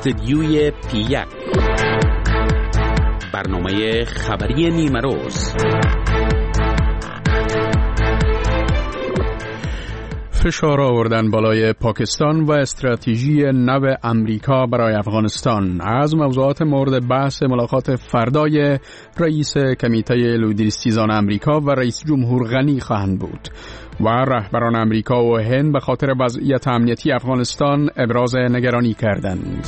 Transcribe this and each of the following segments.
استدیوی پی1 برنامه خبری نیمه روز. فشار آوردن بالای پاکستان و استراتژی نو امریکا برای افغانستان از موضوعات مورد بحث ملاقات فردای رئیس کمیته لودریستیزان امریکا و رئیس جمهور غنی خواهند بود و رهبران امریکا و هند به خاطر وضعیت امنیتی افغانستان ابراز نگرانی کردند.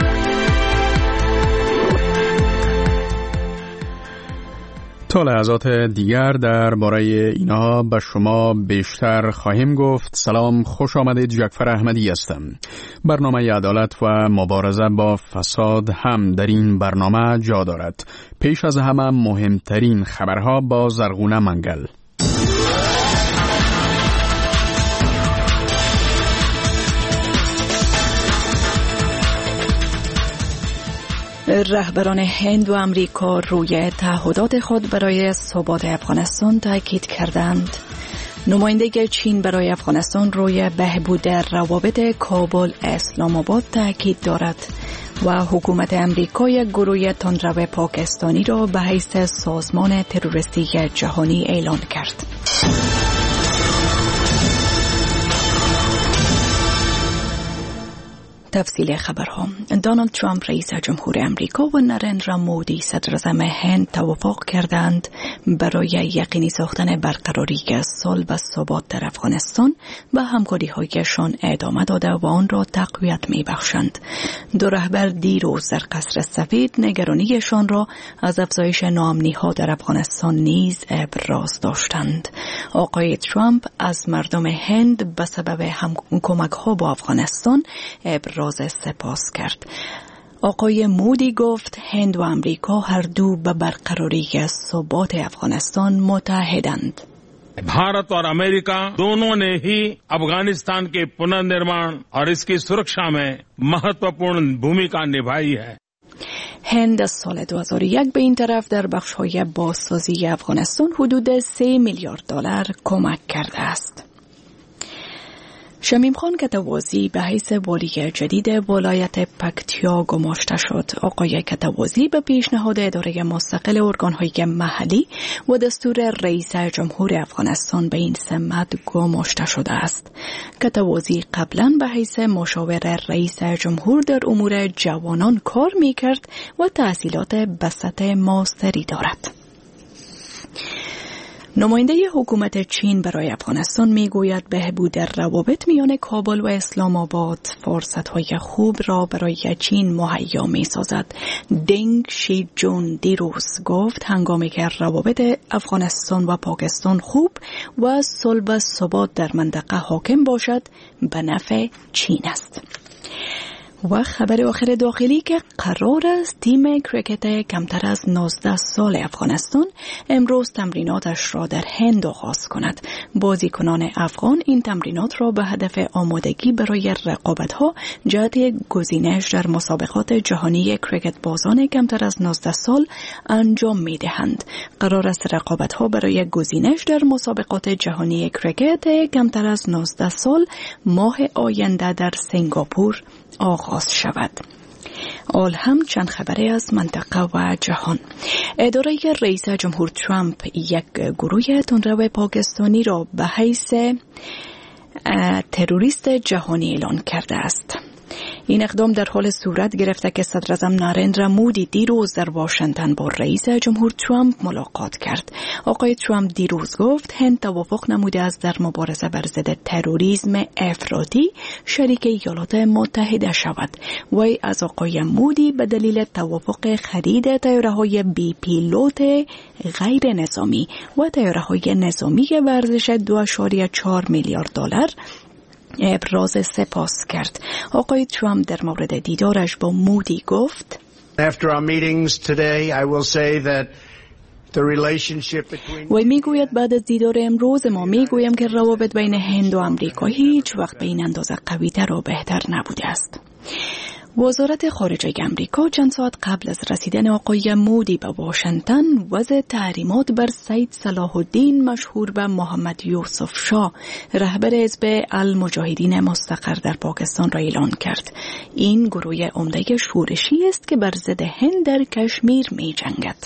تا لحظات دیگر درباره اینا به شما بیشتر خواهیم گفت. سلام، خوش آمدید. جعفر احمدی هستم. برنامه عدالت و مبارزه با فساد هم در این برنامه جا دارد. پیش از همه مهمترین خبرها با زرغونه منگل. رهبران هند و امریکا روی تعهدات خود برای ثبات افغانستان تاکید کردند. نماینده چین برای افغانستان روی بهبود روابط کابل اسلام آباد تاکید دارد و حکومت امریکا یک گروه تندرو پاکستانی را به حیث سازمان تروریستی جهانی اعلام کرد. تفصیل خبرها. دونالد ترامپ رئیس جمهور امریکا و نریندرا مودی صدر اعظم هند توافق کردند برای یقینی ساختن برقراری صلح و ثبات در افغانستان و همکاری‌هایشان ادامه داده و آن را تقویت می‌بخشند. دو رهبر دیروز در قصر سفید نگرانیشان را از افزایش ناامنی‌ها در افغانستان نیز ابراز داشتند. آقای ترامپ از مردم هند به سبب کمک‌ها با افغانستان راز سپاس کرد. آقای مودی گفت هند و امریکا هر دو به برقراری ثبات افغانستان متحدند. भारत और अमेरिका दोनों ने ही अफगानिस्तान के पुनर्निर्माण और इसकी सुरक्षा में महत्वपूर्ण भूमिका निभाई है. هند از سال 2001 به این طرف در بخش‌های بازسازی افغانستان حدود 3 میلیارد دلار کمک کرده است. شمیم خان کتوازی به حیث والی جدید ولایت پکتیا گماشته شد. آقای کتوازی به پیشنهاد اداره مستقل ارگان‌های محلی و دستور رئیس جمهور افغانستان به این سمت گماشته شده است. کتوازی قبلا به حیث مشاور رئیس جمهور در امور جوانان کار می‌کرد و تحصیلات بسط ماستری دارد. نماینده حکومت چین برای افغانستان میگوید بهبود روابط میان کابل و اسلام آباد فرصت‌های خوب را برای چین مهیا می‌سازد. دنگ شی جون دیروز گفت هنگامی که روابط افغانستان و پاکستان خوب و صلح و ثبات در منطقه حاکم باشد به نفع چین است. و خبر آخر داخلی که قرار است تیم کرکت کمتر از 19 سال افغانستان امروز تمریناتش را در هند آغاز کند. بازیکنان افغان این تمرینات را به هدف آمادگی برای رقابت‌ها جهت گزینش در مسابقات جهانی کرکت بازان کمتر از 19 سال انجام می‌دهند. قرار است رقابت‌ها برای گزینش در مسابقات جهانی کرکت کمتر از 19 سال ماه آینده در سنگاپور آغاز شود. آل هم چند خبری از منطقه و جهان. اداره رئیس جمهور ترامپ یک گروه تندرو پاکستانی را به حیث تروریست جهانی اعلام کرده است. این اقدام در حال صورت گرفته که صدر اعظم نریندرا مودی دیروز در واشنگتن با رئیس جمهور ترامپ ملاقات کرد. آقای ترامپ دیروز گفت هند توافق نموده است در مبارزه بر ضد تروریسم افراطی شریک ایالات متحده شود. وی از آقای مودی به دلیل توافق خرید طیاره‌های بی پیلوت غیر نظامی و طیاره‌های نظامی ورزش 2.4 میلیارد دلار ابراز سپاس کرد. آقای ترامپ در مورد دیدارش با مودی گفت وی میگوید بعد از دیدار امروز ما میگویم که روابط بین هند و امریکا هیچ وقت به این اندازه قوی‌تر و بهتر نبوده است. وزارت خارجه امریکا چند ساعت قبل از رسیدن آقای مودی به واشنگتن وضع تحریمات بر سید صلاح الدین مشهور به محمد یوسف شاه رهبر حزب المجاهدین مستقر در پاکستان را اعلان کرد. این گروه عمده شورشی است که بر ضد هند در کشمیر می جنگد.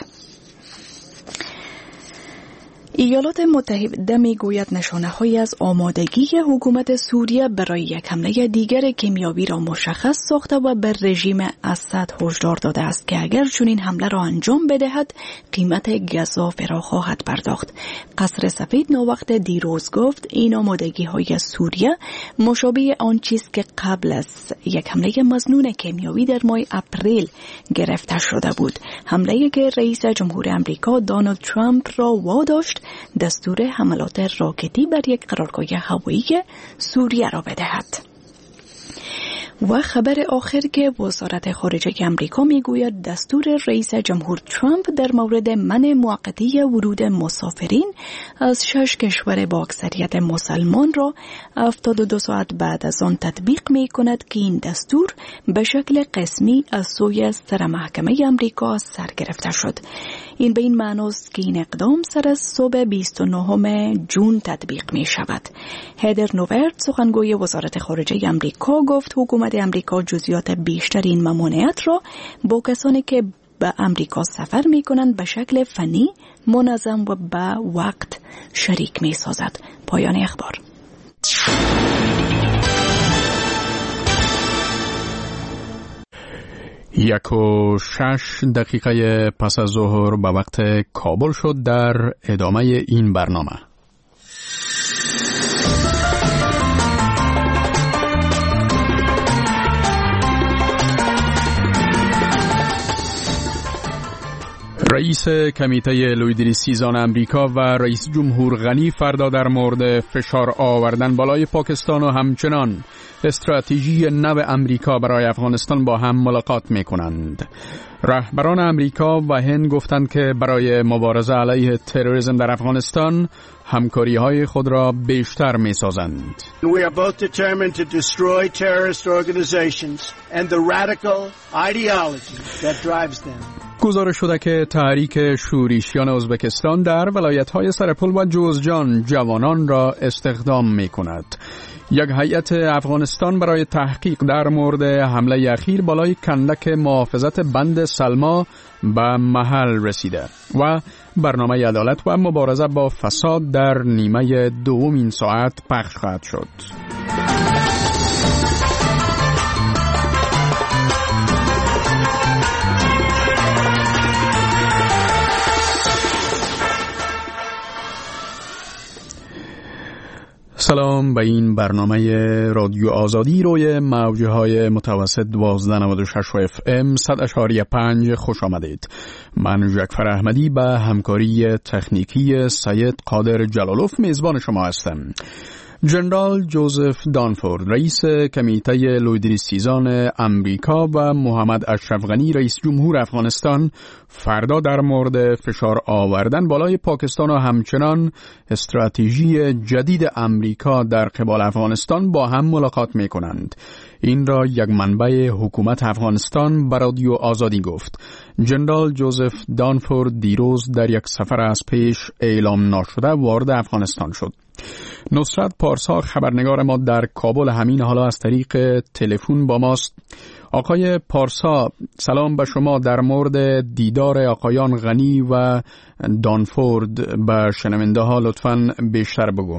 ایالات متحده میگوید نشانه‌هایی از آمادگی حکومت سوریه برای یک حمله دیگر کیمیایی را مشخص ساخته و به رژیم اسد هشدار داده است که اگر چنین حمله را انجام بدهد قیمت گزافه را خواهد پرداخت. قصر سفید ناوقت دیروز گفت این آمادگی‌های سوریه مشابه آن چیز که قبل از یک حمله مظنون کیمیایی در ماه اپریل گرفته شده بود، حمله‌ای که رئیس جمهور آمریکا دونالد ترامپ را واداشت دستور حملات راکتی بر یک قرارگاه هوایی سوریه را بدهد. و خبر آخر که وزارت خارجه امریکا میگوید دستور رئیس جمهور ترامپ در مورد منع موقتی ورود مسافرین از 6 کشور با اکثریت مسلمان را 72 ساعت بعد از آن تطبیق می کند که این دستور به شکل قسمی از سوی سر محکمه امریکا سر گرفته شد. این به این معنی است که این اقدام سر از صبح 29 جون تطبیق می شود. هدر نوورد سخنگوی وزارت خارجه امریکا گفت حکومت امریکا جزئیات بیشتر این ممانعت را با کسانی که به امریکا سفر می کنند به شکل فنی، منظم و به وقت شریک می سازد. پایان اخبار. 1:06 پس از ظهر به وقت کابل شد. در ادامه این برنامه رئیس کمیته لویدریسیزان امریکا و رئیس جمهور غنی فردا در مورد فشار آوردن بالای پاکستان و همچنان استراتژی نو امریکا برای افغانستان با هم ملاقات می کنند. رهبران امریکا و هند گفتند که برای مبارزه علیه تروریسم در افغانستان همکاری های خود را بیشتر می سازند. We are both determined to destroy terrorist organizations and the radical ideology that drives them. گزارش شده که تحریک شورشیان ازبکستان در ولایت‌های سرپل و جوزجان جوانان را استخدام می‌کند. یک هیئت افغانستان برای تحقیق در مورد حمله اخیر بالای کندک محافظت بند سلما به محل رسیده و برنامه عدالت و مبارزه با فساد در نیمه دوم این ساعت پخش خواهد شد. سلام به این برنامه رادیو آزادی روی موجهای متوسط 1296 FM 100.5 خوش آمدید. من جعفر احمدی به همکاری تکنیکی سید قادر جلالوف میزبان شما هستم. جنرال جوزف دانفورد رئیس کمیته لویدریسیزان امریکا و محمد اشرف غنی رئیس جمهور افغانستان فردا در مورد فشار آوردن بالای پاکستان و همچنان استراتژی جدید امریکا در قبال افغانستان با هم ملاقات می کنند. این را یک منبع حکومت افغانستان به رادیو آزادی گفت. جنرال جوزف دانفورد دیروز در یک سفر از پیش اعلام نشده وارد افغانستان شد. نصرت پارسا خبرنگار ما در کابل همین حالا از طریق تلفن با ماست. آقای پارسا سلام به شما. در مورد دیدار آقایان غنی و دانفورد به شنونده ها لطفاً بیشتر بگو.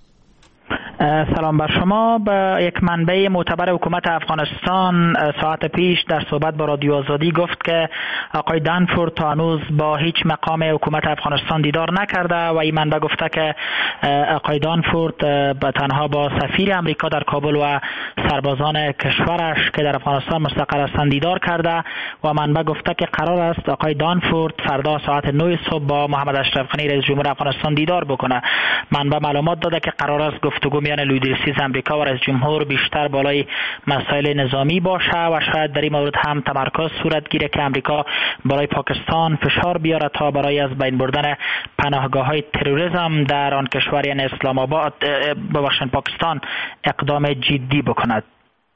سلام بر شما. به یک منبع معتبر حکومت افغانستان ساعت پیش در صحبت با رادیو آزادی گفت که آقای دانفورد تا هنوز با هیچ مقام حکومت افغانستان دیدار نکرده و این منبع گفته که آقای دانفورد تنها با سفیر امریکا در کابل و سربازان کشورش که در افغانستان مستقر هستند دیدار کرده و منبع گفته که قرار است آقای دانفورد فردا ساعت 9 صبح با محمد اشرف غنی رئیس جمهور افغانستان دیدار بکنه. منبع معلومات داده که قرار است گفتگو میان لویدریسیز امریکا و رئیس جمهور بیشتر بالای مسائل نظامی باشه و شاید در این مورد هم تمرکز صورت گیره که امریکا برای پاکستان فشار بیاره تا برای از بین بردن پناهگاه‌های تروریسم در آن کشور یعنی اسلام آباد پاکستان اقدام جدی بکند.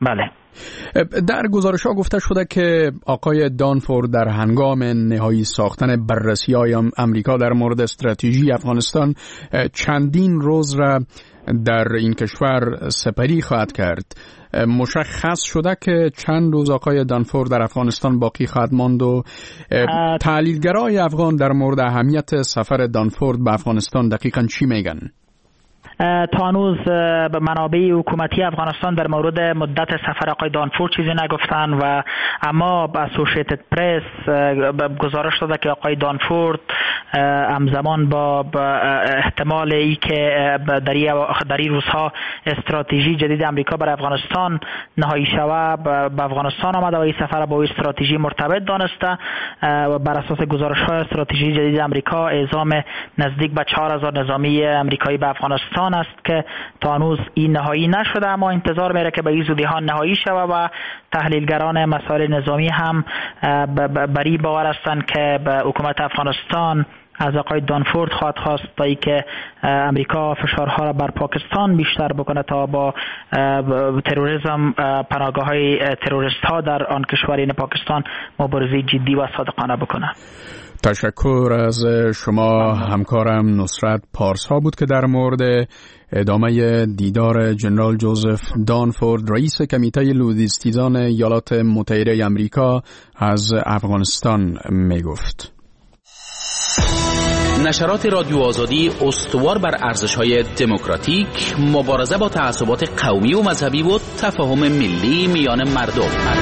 بله. در گزارش ها گفته شده که آقای دانفورد در هنگام نهایی ساختن بررسی‌های امریکا در مورد استراتژی افغانستان چندین روز را در این کشور سپری خواهد کرد. مشخص شده که چند روز آقای دانفورد در افغانستان باقی خواهد ماند و تحلیلگرای افغان در مورد اهمیت سفر دانفورد به افغانستان دقیقاً چی میگن؟ تا هنوز به منابع حکومتی افغانستان در مورد مدت سفر آقای دانفورد چیزی نگفتن و اما با اسوسییتد پرس گزارش داده که آقای دانفورد همزمان با احتمال ای که در این روزها استراتژی جدید امریکا برای افغانستان نهایی شود به افغانستان آمده و این سفر با استراتژی مرتبط دانسته و بر اساس گزارش های استراتژی جدید امریکا اعزام نزدیک به 4000 نظامی امریکایی به افغانستان است که تا هنوز این نهایی نشده، اما انتظار میره که به این زودی ها نهایی شود و تحلیلگران مسائل نظامی هم بری باور هستند که به حکومت افغانستان از آقای دانفورد خواهد خواست تا ای که امریکا فشارها را بر پاکستان بیشتر بکنه تا با تروریسم پناهگاه‌های تروریست ها در آن کشور یعنی پاکستان مبارزه جدی و صادقانه بکنه. تشکر از شما. همکارم نصرت پارسا بود که در مورد ادامه دیدار جنرال جوزف دانفورد رئیس کمیته لوجستیزان ایالات متحده آمریکا از افغانستان می گفت. نشرات رادیو آزادی استوار بر ارزش‌های دموکراتیک، مبارزه با تعصبات قومی و مذهبی و تفاهم ملی میان مردم.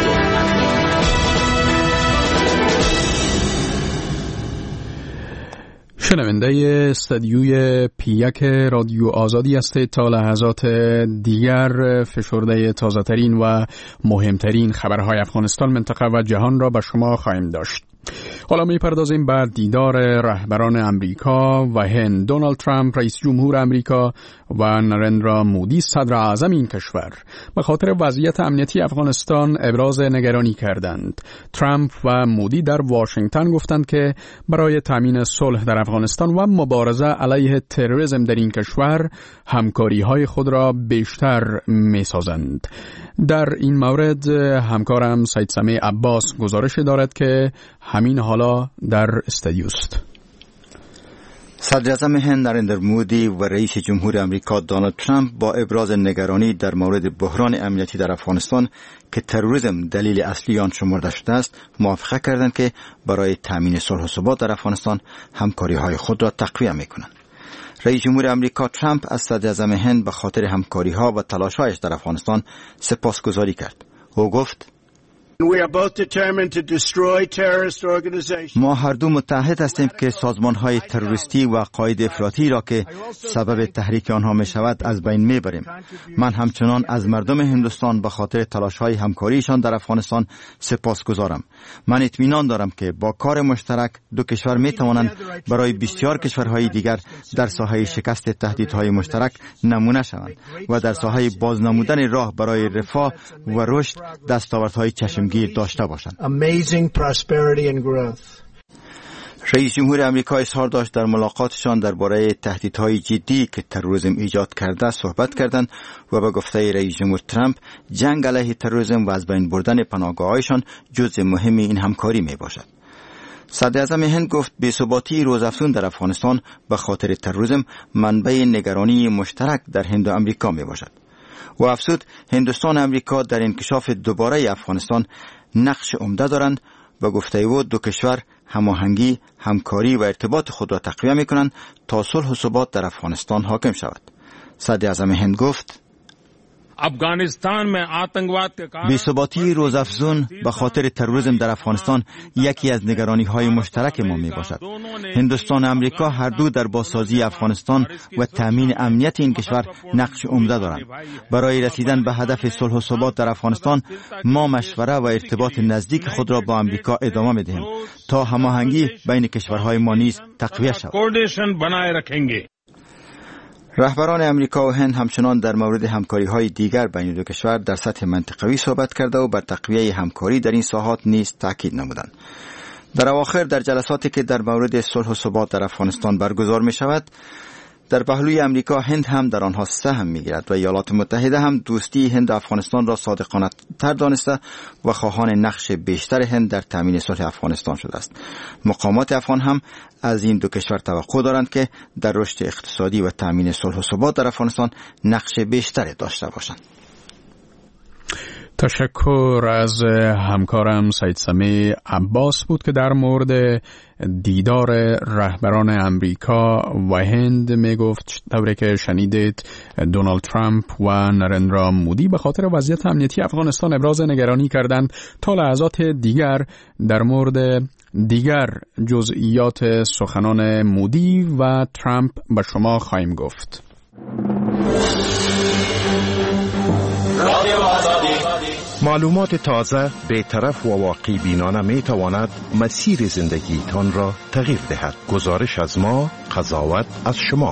شنونده استدیوی پیک رادیو آزادی است. تا لحظات دیگر فشرده تازه‌ترین و مهمترین خبرهای افغانستان، منطقه و جهان را به شما خواهیم داشت. حالا می‌پردازیم بر دیدار رهبران امریکا و هند. دونالد ترامپ رئیس جمهور امریکا و نرندرا مودی صدر اعظم این کشور به خاطر وضعیت امنیتی افغانستان ابراز نگرانی کردند. ترامپ و مودی در واشنگتن گفتند که برای تامین صلح در افغانستان و مبارزه علیه تروریسم در این کشور همکاری‌های خود را بیشتر می‌سازند. در این مورد همکارم سید سمیع عباس گزارش دارد که همین حالا در استودیو است. صدر اعظم هند نریندر مودی و رئیس جمهور امریکا دونالد ترامپ با ابراز نگرانی در مورد بحران امنیتی در افغانستان که تروریسم دلیل اصلی آن شمرده شده است، موافقت کردند که برای تامین صلح و ثبات در افغانستان همکاری‌های خود را تقویت می‌کنند. رئیس جمهور امریکا ترامپ از صدر اعظم هند به خاطر همکاری‌ها و تلاش‌هایش در افغانستان سپاسگزاری کرد. او گفت: ما هر دو متحد هستیم که سازمان‌های تروریستی و قاعده افراطی را که سبب تحریک آنها می شود از بین می بریم. من همچنان از مردم هندوستان به خاطر تلاش‌های همکاریشان در افغانستان سپاسگزارم. من اطمینان دارم که با کار مشترک دو کشور می توانند برای بسیار کشورهای دیگر در ساحه شکست تهدیدهای مشترک نمونه شوند و در ساحه بازنمودن راه برای رفاه و رشد دستاوردهای چشمگیر داشته باشند. رئیس جمهور امریکا اظهار داشت در ملاقاتشان درباره تهدیدهای جدی که تروریسم ایجاد کرده صحبت کردند و به گفته رئیس جمهور ترامپ جنگ علیه تروریسم و از بین بردن پناهگاه‌هایشان جزء مهم این همکاری می باشد. صدر اعظم هند گفت بی‌ثباتی روزافزون در افغانستان به خاطر تروریسم منبع نگرانی مشترک در هند و امریکا می باشد. و افزود هندوستان و امریکا در انکشاف دوباره افغانستان نقش عمده دارند و گفته او دو کشور هماهنگی، همکاری و ارتباط خود را تقویت می‌کنند تا صلح و ثبات در افغانستان حاکم شود. صدر اعظم هند گفت: بی‌ثباتی روزافزون به خاطر تروریسم در افغانستان یکی از نگرانی‌های مشترک ما میباشد. هندوستان و امریکا هر دو در بازسازی افغانستان و تامین امنیت این کشور نقش عمده دارند. برای رسیدن به هدف صلح و ثبات در افغانستان ما مشوره و ارتباط نزدیک خود را با امریکا ادامه می‌دهیم تا هماهنگی بین کشورهای ما نیز تقویت شود. رهبران امریکا و هند همچنان در مورد همکاری‌های دیگر بین دو کشور در سطح منطقوی صحبت کرده و بر تقویت همکاری در این ساحات نیز تاکید نمودند. در اواخر در جلساتی که در مورد صلح و ثبات در افغانستان برگزار می شود، در پهلوی امریکا هند هم در آنها سهم می‌گیرد و ایالات متحده هم دوستی هند افغانستان را صادقانه تر دانسته و خواهان نقش بیشتر هند در تامین صلح افغانستان شده است. مقامات افغان هم از این دو کشور توقع دارند که در رشد اقتصادی و تامین صلح و ثبات در افغانستان نقش بیشتری داشته باشند. تشکر از همکارم سید سمی عباس بود که در مورد دیدار رهبران امریکا و هند می گفت. طوری که شنیدید دونالد ترامپ و نرندرا مودی به خاطر وضعیت امنیتی افغانستان ابراز نگرانی کردند. تا لحظات دیگر در مورد دیگر جزئیات سخنان مودی و ترامپ به شما خواهیم گفت. معلومات تازه، بی‌طرف و واقعی بینانه می تواند مسیر زندگیتان را تغییر دهد. گزارش از ما، قضاوت از شما.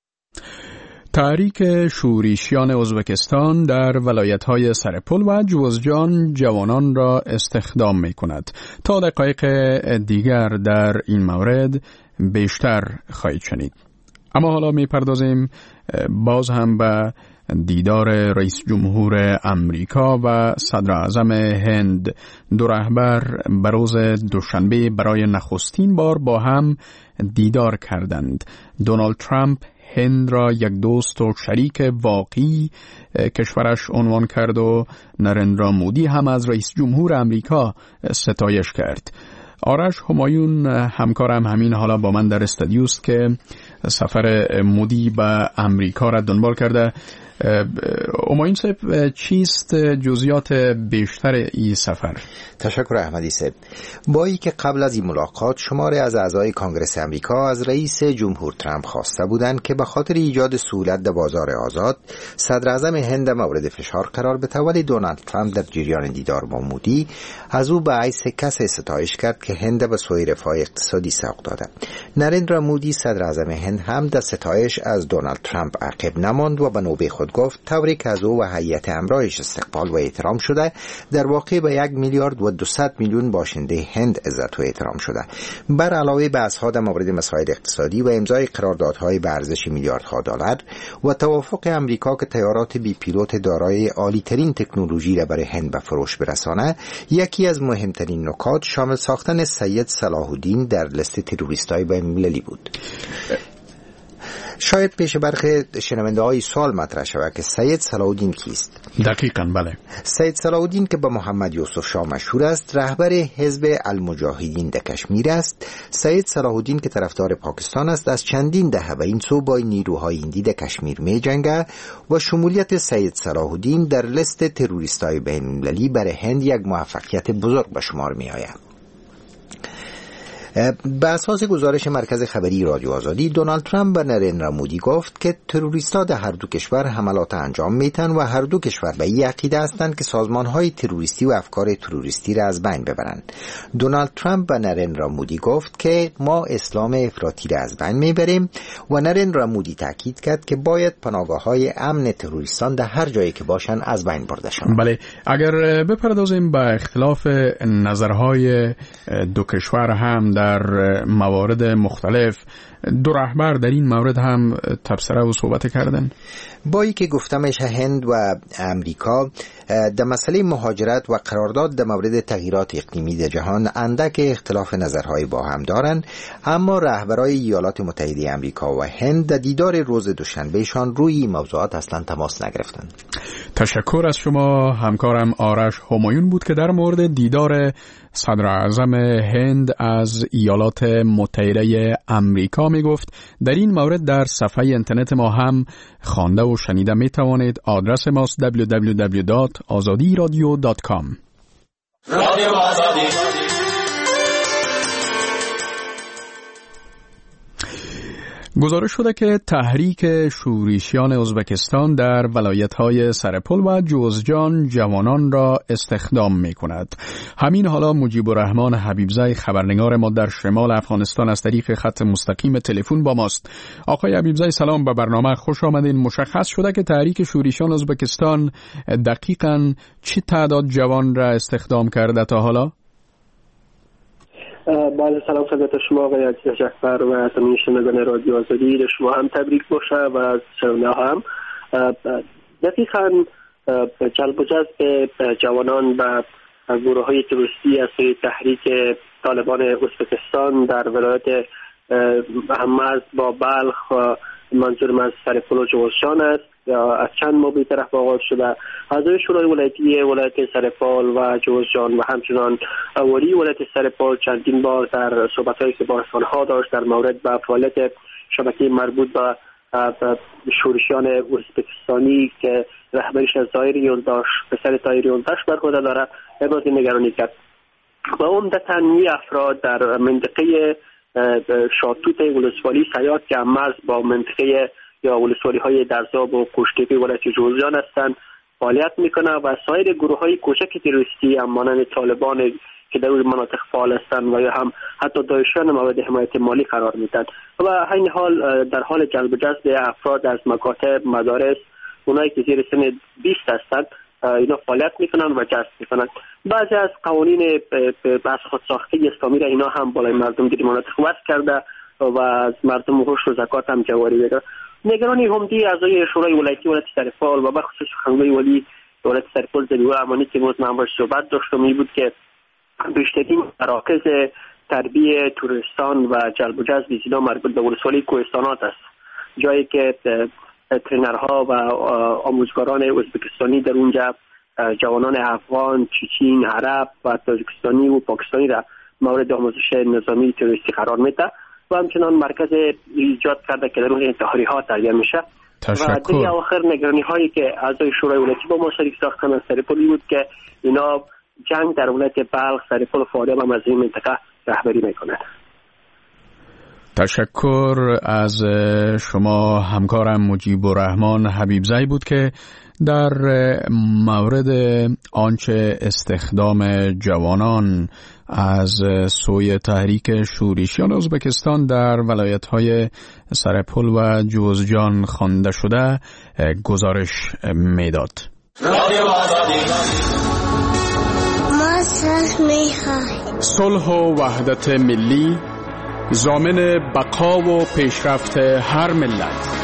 تحریک شورشیان ازبکستان در ولایت‌های سرپل و جوزجان جوانان را استخدام می‌کند. تا دقایق دیگر در این مورد بیشتر خواهید شنید. اما حالا می‌پردازیم باز هم به دیدار رئیس جمهور امریکا و صدر اعظم هند. دو رهبر به روز دوشنبه برای نخستین بار با هم دیدار کردند. دونالد ترامپ هند را یک دوست و شریک واقعی کشورش عنوان کرد و نرندرا مودی هم از رئیس جمهور امریکا ستایش کرد. آرش همایون همکارم همین حالا با من در استودیوست که سفر مودی به امریکا را دنبال کرده. همایون صاحب، چیست جزئیات بیشتر این سفر؟ تشکر احمدی صاحب. با ای که قبل از این ملاقات شماری از اعضای کانگرس امریکا از رئیس جمهور ترامپ خواسته بودند که به خاطر ایجاد سهولت در بازار آزاد صدر اعظم هند مورد فشار قرار بده، ولی دونالد ترامپ در جریان دیدار با مودی از او به حیث کسی ستایش کرد که هند به سوی رفاه اقتصادی سوق داده. نرندرا مودی صدر اعظم هند هم در ستایش از دونالد ترامپ عقب نماند و به نوبه خود گفت طوری که از او و هیئت همراهش استقبال و احترام شده، در واقع به 1 میلیارد و 200 میلیون باشنده هند عزت و احترام شده. بر علاوه بحث‌ها در مورد مسائل اقتصادی و امضای قراردادهای به ارزش میلیاردها دلار و توافق امریکا که طیارات بی پیلوت دارای عالی‌ترین تکنولوژی را برای هند به فروش برسانه، یکی از مهمترین نکات شامل ساختن سید صلاح الدین در لیست تروریست‌های بین‌المللی بود. شاید پیش برخی شنونده‌های سوال مطرح شود که سید صلاح الدین کیست؟ دقیقاً بله. سید صلاح الدین که به محمد یوسف شاه مشهور است، رهبر حزب المجاهدین در کشمیر است. سید صلاح الدین که طرفدار پاکستان است، از چندین دهه به این سو با نیروهای هندی در کشمیر می‌جنگد و شمولیت سید صلاح الدین در لیست تروریست‌های بین‌المللی برای هند یک موفقیت بزرگ به شمار می‌آید. به اساس گزارش مرکز خبری رادیو آزادی، دونالد ترامپ به نرندرا مودی گفت که تروریست‌ها در هر دو کشور حملات انجام میتن و هر دو کشور به این عقیده هستند که سازمان‌های تروریستی و افکار تروریستی را از بین ببرند. دونالد ترامپ به نرندرا مودی گفت که ما اسلام افراطی را از بین میبریم و نرندرا مودی تاکید کرد که باید پناهگاه‌های امن تروریستان در هر جایی که باشن از بین برده شوند. بله، اگر بپردازیم به اختلاف نظرهای دو کشور هم در موارد مختلف، دو رهبر در این مورد هم تبصره و صحبت کردن. با ای که گفتمش هند و امریکا در مسئله مهاجرت و قرارداد در مورد تغییرات اقلیمی در جهان اندک اختلاف نظرهای با هم دارند، اما رهبرای ایالات متحده امریکا و هند در دیدار روز دوشنبهشان روی این موضوعات اصلا تماس نگرفتند. تشکر از شما. همکارم آرش همایون بود که در مورد دیدار صدر اعظم هند از ایالات متحده امریکا می گفت. در این مورد در صفحه اینترنت ما هم خوانده و شنیده می توانید. آدرس ماست www.azadiradio.com. رادیو آزادی. گزارش شده که تحریک شورشیان ازبکستان در ولایت‌های سرپل و جوزجان جوانان را استخدام می‌کند. همین حالا مجیب الرحمن حبیبزی خبرنگار ما در شمال افغانستان از طریق خط مستقیم تلفن با ماست. آقای حبیبزی سلام، به برنامه خوش آمدین. مشخص شده که تحریک شورشیان ازبکستان دقیقاً چه تعداد جوان را استخدام کرده تا حالا؟ بله، سلام خدمت شما آقای عزیز جعفر و تمامی شنوندگان رادیو آزادی. شما هم تبریک باشه و از شنونده هم. دقیقاً جلب و جذب جوانان و گروه‌های تروریستی از سوی تحریک طالبان ازبکستان در ولایت مرز با بلخ، منظورم از سرپل و جوزجان است، از چند ماه به طرف آغاز شده. اعضای شورای ولایتی ولایت سرپل و جوزجان و همچنان والی ولایت سرپل چندین بار در صحبت‌هایی که با رسانه‌ها داشت در مورد به فعالیت شبکه مربوط به شورشیان ازبکستانی که رهبریش از ظاهر یولداش پسر طاهر یولداش برخورده داره ابراز نگرانی کرد. و عمدتاً افراد در منطقه شاتوت ولسوالی سیاد که مرز با منطقه یا ولسوالی های درزاب و کشتیپی ولایت جوزجان هستند فعالیت میکنه و سایر گروه های کوچک تروریستی هم مانند طالبان که در اون مناطق فعال هستند و یا هم حتی داعشیان مورد حمایت مالی قرار میدن و همین حال در حال جلب و جذب افراد از مکاتب، مدارس، اونایی که زیر سن 20 هستند اینا فعالیت میکنن و جذب میکنن. بعضی از قوانین بحث خودساخته اسلامی را اینا هم بالای مردم در مناطق وضع کرده و از مردم هوش و زکات هم جواری بده. نگرانی همدی اعضای شورای ولایتی ولایت سرپل و به خصوص سخنگوی ولی ولایت سرپل ذبیح‌الله امانی که موضوع من باش صحبت داشتم این بود که بیشترین مراکز تربیه توریستان و جلب و جذب اینا مربوط به ولسوالی کوهستانات است، جایی که ترینرها و آموزگاران ازبکستانی در اونجا جوانان افغان، چچین، عرب و تاجیکستانی و پاکستانی را مورد آموزش نظامی تروریستی قرار میده و همچنان مرکز ایجاد کرده که در اون انتحاری ها تربیت میشه. و دیگه آخر نگرانی هایی که اعضای شورای ولایتی با ما شریک ساختن از سرپل بود که اینا جنگ در ولایت بلخ، سرپل و فاریاب هم از این منطقه رهبری میکنند. تشکر از شما همکارم مجیب الرحمن حبیبزی بود که در مورد آنچه استخدام جوانان از سوی تحریک شورشیان ازبکستان در ولایت‌های سرپل و جوزجان خوانده شده گزارش میداد. صلح و وحدت ملی ضامن بقا و پیشرفت هر ملت.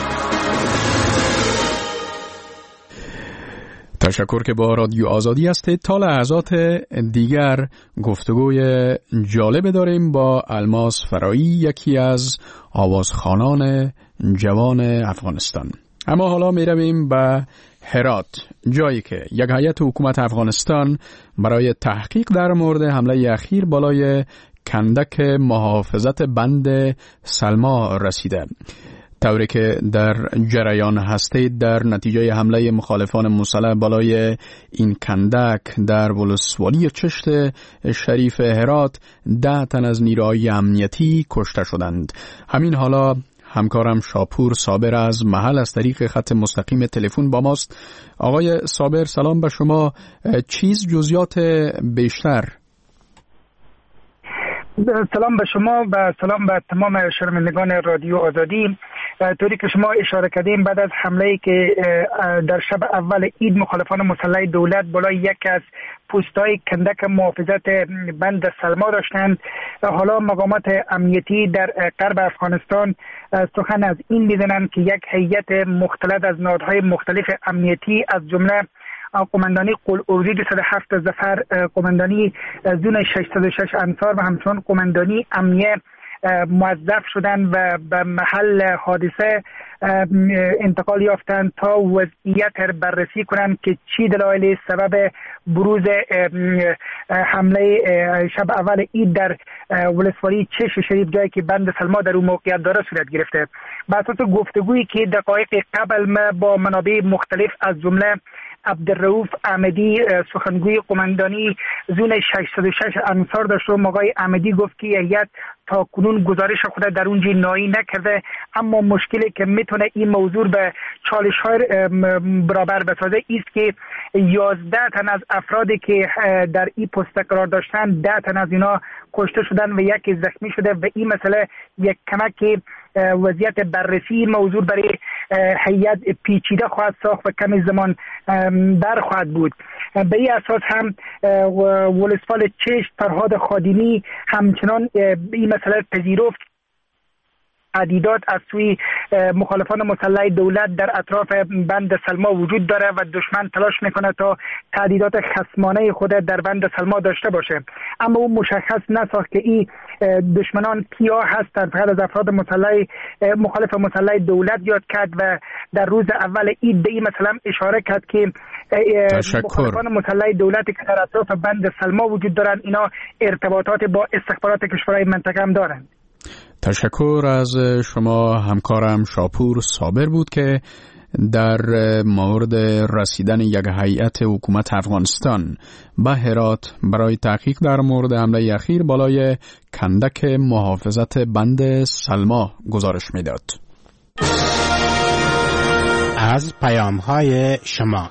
تشکر که با رادیو آزادی هستید. تا لحظات دیگر گفتگوی جالب داریم با الماس فرایی، یکی از آوازخوانان جوان افغانستان. اما حالا می رویم به هرات، جایی که یک هیئت حکومت افغانستان برای تحقیق در مورد حمله اخیر بالای کندک محافظت بند سلما رسیده. طوری که در جریان هستید در نتیجه حمله مخالفان مسلح بالای این کندک در ولسوالی چشت شریف هرات 10 تن از نیروهای امنیتی کشته شدند. همین حالا همکارم شاپور صابر از محل از طریق خط مستقیم تلفن با ماست. آقای صابر سلام به شما. چیز جزئیات بیشتر؟ سلام به شما و سلام به تمام شنوندگان رادیو آزادی. طوری که شما اشاره کردین بعد از حمله‌ای که در شب اول عید مخالفان مسلح دولت بالای یک از پوست‌های کندک محافظت بند سلما داشتند، حالا مقامات امنیتی در غرب افغانستان سخن از این می‌زنند که یک هیئت مختلط از نهادهای مختلف امنیتی از جمله قماندانی قلعه‌وری 207 ظفر، قماندانی زون 606 انصار و همچنین قماندانی امنیه موظف شدن و به محل حادثه انتقال یافتند تا وضعیت بررسی کنند که چی دلایل سبب بروز حمله شب اول عید در ولسوالی چشت شریف، جایی که بند سلما در اون موقعیت داره، صورت گرفته. بر اساس گفتگویی که دقایق قبل با منابع مختلف از جمله عبدالرؤوف احمدی سخنگوی قماندانی زون 606 انصار داشتم، آقای احمدی گفت که هیئت تا کنون گزارش خود در اون جنایی نکرده، اما مشکلی که میتونه این موضوع به چالش‌های برابر بسازه است که 11 تن از افرادی که در این پست قرار داشتن 10 تن از اینا کشته شدن و یکی زخمی شده و این مسئله یک کمک وضعیت بررسی موضوع برای هیئت پیچیده خواهد ساخت و کمی زمان بر خواهد بود. به این اساس هم ولسوال چشت فرهاد خادمی همچنان این مسئله پذیرفت. تهدیدات از سوی مخالفان مسلح دولت در اطراف بند سلما وجود داره و دشمن تلاش میکنه تا تهدیدات خصمانه خود در بند سلما داشته باشه، اما او مشخص نساخت که این دشمنان کیا هستند. فقط از افراد مخالف مسلح دولت یاد کرد و در روز اول عید به این مثلا اشاره کرد که مخالفان مسلح دولتی که در اطراف بند سلما وجود دارند اینا ارتباطات با استخبارات کشورهای منطقه هم دارند. تشکر از شما همکارم شاپور صابر بود که در مورد رسیدن یک هیئت حکومت افغانستان به هرات برای تحقیق در مورد حمله اخیر بالای کندک محافظت بند سلما گزارش میداد. از پیام‌های شما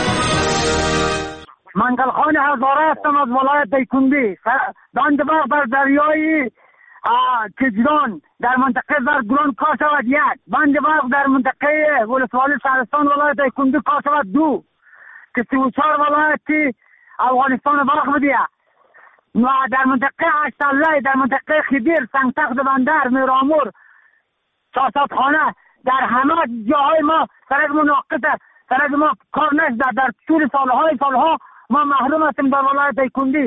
منگلخان هزاره هستم از ولایت دایکنډي. بند باغ بر دریای کجران در منطقه زرگران کار شود 1. بند باغ در منطقه ولسوالی شهرستان ولایت دایکنډي کار شود 2 که 34 ولایت افغانستان باغ بودیه و در منطقه اشتله در منطقه خدیر سنگتخت بندر میرامور ساساتخانه در همه جاهای ما سرک مناقصه سرک ما کار نشده. در طول سالها ما محروم هستیم در ولایت دایکنډي.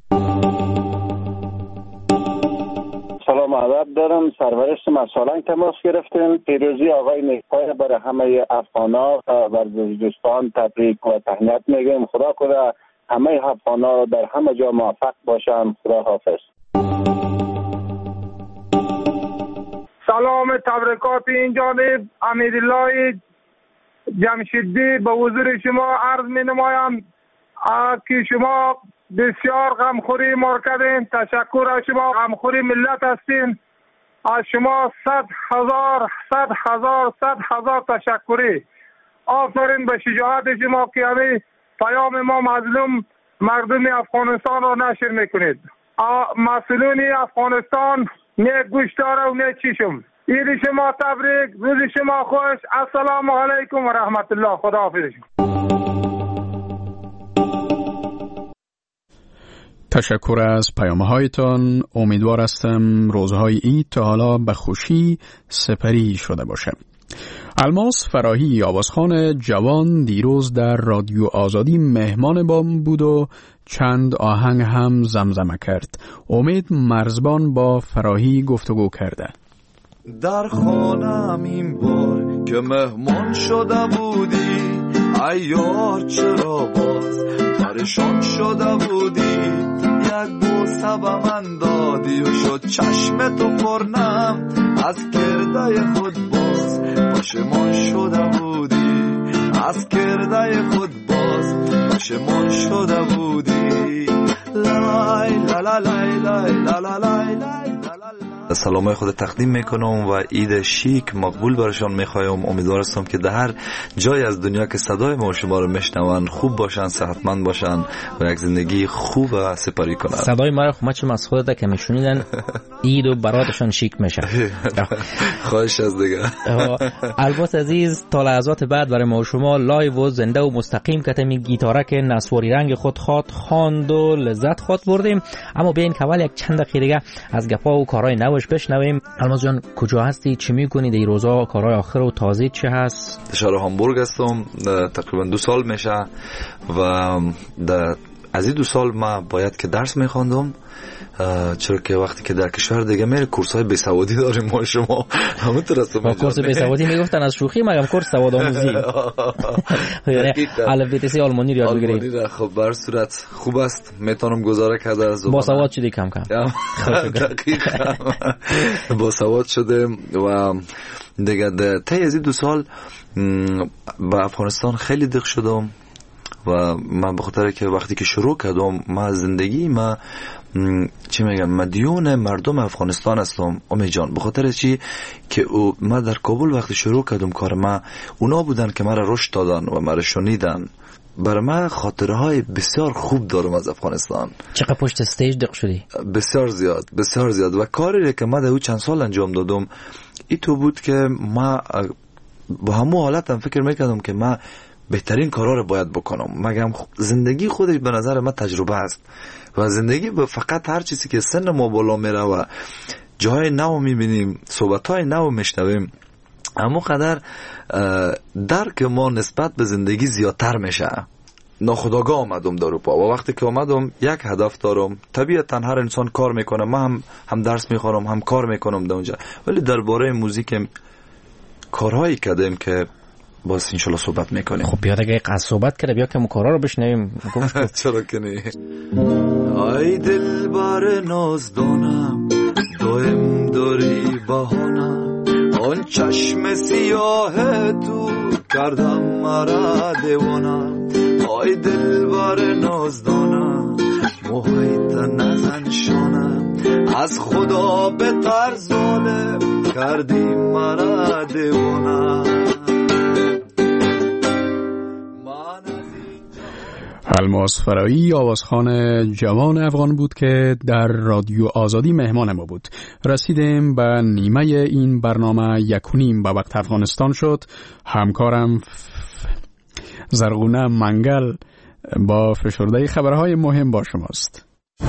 سلام ادب دارم. سرورشت مسالن تماس گرفتیم. پیروزی آقای نیکپای برای همه افغانا و دوستان تبریک و تهنیت میگیم. خدا کنه همه افغانا در همه جا موفق باشن. خدا حافظ. سلام تبریکات این جانب امیرالله جمشیدی به حضور شما عرض می نمایم که شما بسیار غمخوری ما کردین. تشکر از شما. غمخوری ملت هستین. از شما 100,000 تشکری. آفرین به شجاعت شما که همین پیام ما مظلوم مردم افغانستان را نشر میکنید. مسئولین افغانستان نه گوش داره و نه چشم. عید شما تبریک. روز شما خوش. السلام علیکم و رحمت الله. خدا حافظ. تشکر از پیام‌هایتان. امیدوار هستم روزهای عید تا حالا به خوشی سپری شده باشه. الماس فراهی آوازخوان جوان دیروز در رادیو آزادی مهمان بام بود و چند آهنگ هم زمزمه کرد. امید مرزبان با فراهی گفتگو کرده. در خانم این بار که مهمان شده بودی ایار چرا باز پریشان شده بودی یک بوسه به من دادی و شد چشم تو پرنم از کرده خود باز پشیمان شده بودی از کرده خود باز پشیمان شده بودی لای لا لا لای لای لا لا لای لای. سلامای خود تقدیم میکنم و عید شیک مقبول برشان میخوایم. امیدوار هستم که در هر جای از دنیا که صدای ما و شما رو میشنون خوب باشن، صحتمند باشن و یک زندگی خوب سپری کنن. صدای ما رو خمچم از خودت که میشنیدن عید و براتشان شیک میشه. خواهش از دیگه. البته عزیز تا لحظات بعد برای ما و شما لایو و زنده و مستقیم کتمی گیتارک نسواری رنگ خود خواند و لذت خود بردیم. اما بیاین که اول یک چند دقیقه دیگه از گپا و کارهای نوش بشنویم. الماس جان کجا هستی؟ چی میکنی در روزا؟ کارهای آخر و تازه چه هست؟ شهر هامبورگ هستم. تقریبا 2 سال میشه و از این 2 سال ما باید که درس میخواندم، چرا که وقتی که در کشور دیگه میره کورس‌های بیسوادی داریم ما شما همونطور هستم. با کورس بیسوادی میگفتن از شوخی، مگم کورس سواد آموزی یعنی الفبیتی آلمانی رو یاد بگیری. خب بر صورت خوب است، میتونم گزاره کرده از با سواد شدی کم دقیقاً با سواد شده و دیگه طی از 2 سال با افغانستان خیلی دق شدم و من به خاطر که وقتی که شروع کردم ما زندگی ما چی میگم مدیون مردم افغانستان هستم امید جان، به خاطر چی که ما در کابل وقتی شروع کردم کار ما اونا بودن که ما را رشد دادن و ما را شنیدن. برای من خاطره های بسیار خوب دارم از افغانستان. چقدر پشت استیج دق شدی؟ بسیار زیاد و کاری که ما در چند سال انجام دادم این تو بود که ما با همون حالت هم فکر میکردم که ما بهترین کارا رو باید بکنم. مگم زندگی خودش به نظر من تجربه است و زندگی فقط هر چیزی که سن ما بالا میره و جای نو میبینیم، صحبت‌های نو میشنویم، اما قدر درک ما نسبت به زندگی زیادتر میشه. ناخودآگاه آمدم در اروپا و وقتی که آمدم یک هدف دارم. طبیعتا هر انسان کار میکنه، من هم درس میخورم هم کار میکنم در اونجا، ولی درباره موزیک کارهایی کردیم که باز انشالله صحبت میکنیم. خب بیاد اگه قصد صحبت کرده بیا که کارها رو بشنویم. چرا که نه. ای دلبر نازدانم دائم داری بهانم، آن چشم سیاه تو کردم مرا دیوانم. ای دلبر نازدانم محیط نزن شانم، از خدا به طرز ظالم کردی مرا دیوانم. الماس فرایی آوازخوان جوان افغان بود که در رادیو آزادی مهمان ما بود. رسیدیم به نیمه این برنامه 1:30 به وقت افغانستان شد. همکارم زرغونه منگل با فشرده خبرهای مهم با شماست.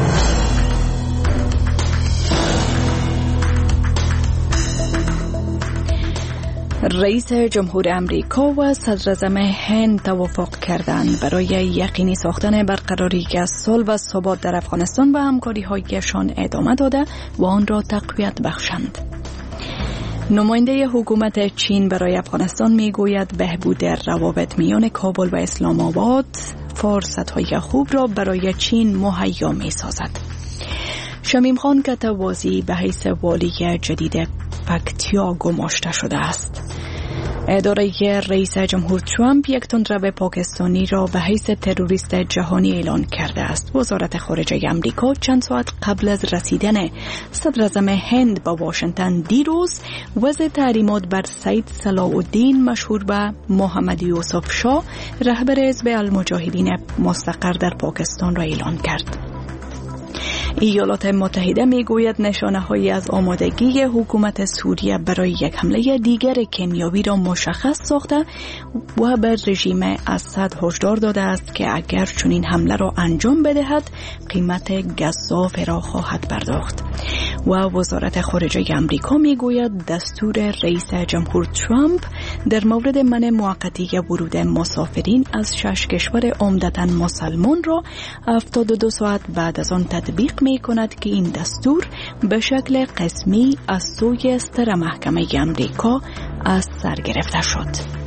رئیس جمهور امریکا و صدراعظم هند توافق کردند برای یقینی ساختن برقراری صلح و ثبات در افغانستان و همکاری‌هایشان ادامه داده و آن را تقویت بخشند. نماینده حکومت چین برای افغانستان میگوید بهبود روابط میان کابل و اسلام آباد فرصت‌های خوب را برای چین مهیا می‌سازد. شمیم خان کتوازی به حیث والی جدید پکتیا گماشته شده است. اداره رئیس جمهور ترامپ یک تندرو پاکستانی را به حیث تروریست جهانی اعلان کرده است. وزارت خارجه آمریکا چند ساعت قبل از رسیدن صدراعظم هند به واشنگتن دیروز وضع تحریمات بر سید صلاح الدین مشهور به محمد یوسف شاه رهبر حزب المجاهدین مستقر در پاکستان را اعلان کرد. ایالات متحده میگوید نشانه‌هایی از آمادگی حکومت سوریه برای یک حمله دیگر کیمیایی را مشخص ساخته و به رژیم اسد هشدار داده است که اگر چنین حمله را انجام بدهد قیمت گزاف را خواهد پرداخت. و وزارت خارجه آمریکا میگوید دستور رئیس جمهور ترامپ در مورد منع موقتی ورود مسافرین از 6 کشور عمدتاً مسلمان را 72 ساعت بعد از آن تطبیق می کند که این دستور به شکل قسمی از سوی ستر محکمه آمریکا از سر گرفته شد.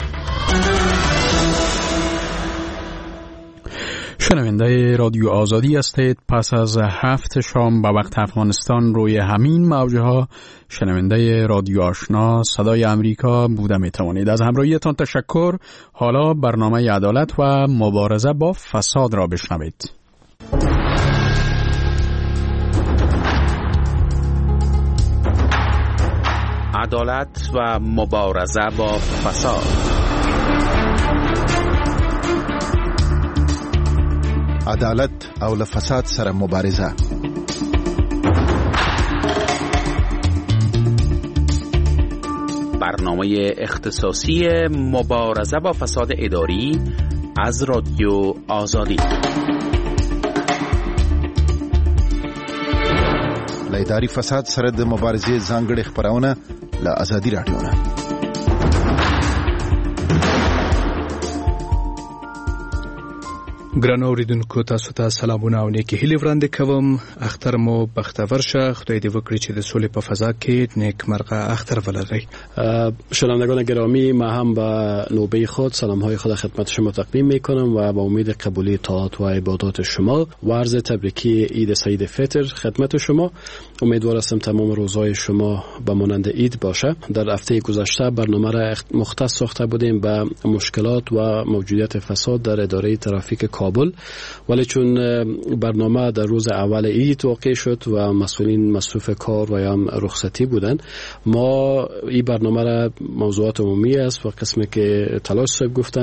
شنونده رادیو آزادی هستید. پس از 7 شام به وقت افغانستان روی همین موجها شنونده رادیو آشنا صدای امریکا بوده می توانید. از همراهیتان تشکر. حالا برنامه عدالت و مبارزه با فساد را بشنوید. عدالت و مبارزه با فساد. عدالت او له فساد سره مبارزه. برنامه اختصاصی مبارزه با فساد اداری از رادیو آزادی. له اداري فساد سره د مبارزې ځانګړې خبرونه له آزادي رادیو نه. ګرانو اوریدونکو تاسو ته سلامونه او نیکی هیلې وړاندې کوم. اختر مو بختور شه. خدای دې وکړي چې د سولې په فضا کې نیک مرغه اختر ولرئ. شنوندگان گرامی، ما هم به نوبه خود سلام‌های خود خدمت شما تقدیم می‌کنم و با امید قبولی طاعات و عبادات شما و عرض تبریکی عید سعید فطر خدمت شما. امیدوار هستم تمام روزهای شما به مانند عید باشه. در هفته گذشته برنامه را مختص ساخته بودیم به مشکلات و موجودیت فساد در اداره ترافیک کابل، ولی چون برنامه در روز اول عید واقع شد و مسئولین مصروف کار و یا رخصتی بودن، ما این برنامه را موضوعات عمومی است و قسمی که تلاش صاحب گفتن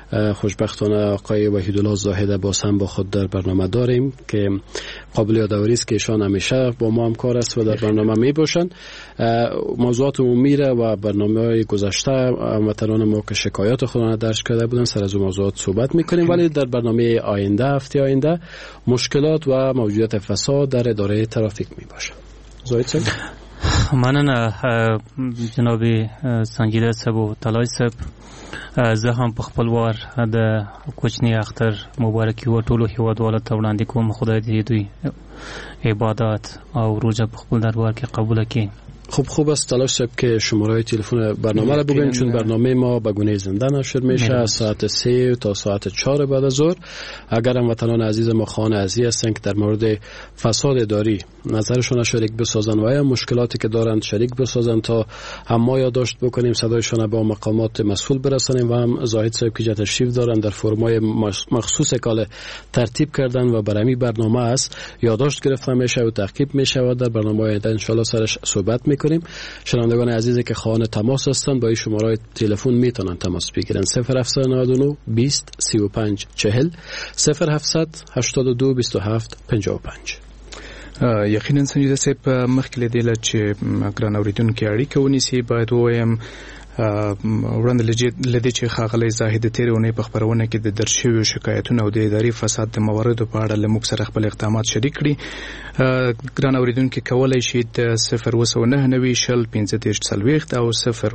خوشبختانه آقای وحیدالله زاهد باز هم با خود در برنامه داریم که قابل یادآوری است که ایشان همیشه با ما همکار است و در برنامه می باشند. موضوعات عمومی و برنامه‌های گذشته هموطنان ما که شکایات خودشان درج کرده بودند سر از موضوعات صحبت می‌کنیم، ولی در برنامه آینده هفته آینده مشکلات و موجودیت فساد در اداره ترافیک میباشه. زاهد صاحب مننه جناب سنجیده صاحب و طلای صاحب. زه هم په خپل وار د کوچنی اختر مبارکي و ټولو هیوادوالو ته وړاندې کوم. خدای دې دوی عبادت او روزه په خپل دربار کې قبول کړي. خوب است تلاش صاحب که شماره تلفن برنامه را بگویم، چون برنامه ما به گونه زنده نشر میشه از ساعت 3 تا ساعت 4 بعد از ظهر. اگر هم وطنان عزیز ما خواهان عزیز هستند که در مورد فساد اداری نظرشون شریک بسازن و یا مشکلاتی که دارند شریک بسازن تا هم ما یادداشت بکنیم، صدایشان به مقامات مسئول برسانیم و هم زاهد صاحب که تشریف دارند در فرمای مخصوص کال ترتیب کردن و برمی برنامه است یادداشت گرفته میشه و تعقیب میشه و در برنامه آینده ان شاء الله سرش صحبت میکنیم. شنوندگان عزیزی که خواهان تماس هستند با این شماره تلفن میتونن تماس بگیرن 0799 20 35 40 0700 82 27 55. یقینا سنجیده صاحب مخکې لیدل چې ګران اوریدونکو اړیکه ونیسي باید وایم وړاندې لدې چې ښاغلی زاهد تېرې اونۍ په خپرونه کې د درج شویو شکایتونو او د اداري فساد د مواردو په اړه له موږ سره خپل اقدامات شریک کړي. ګران اوریدونکي کولی شي د 0990 شل 1540 او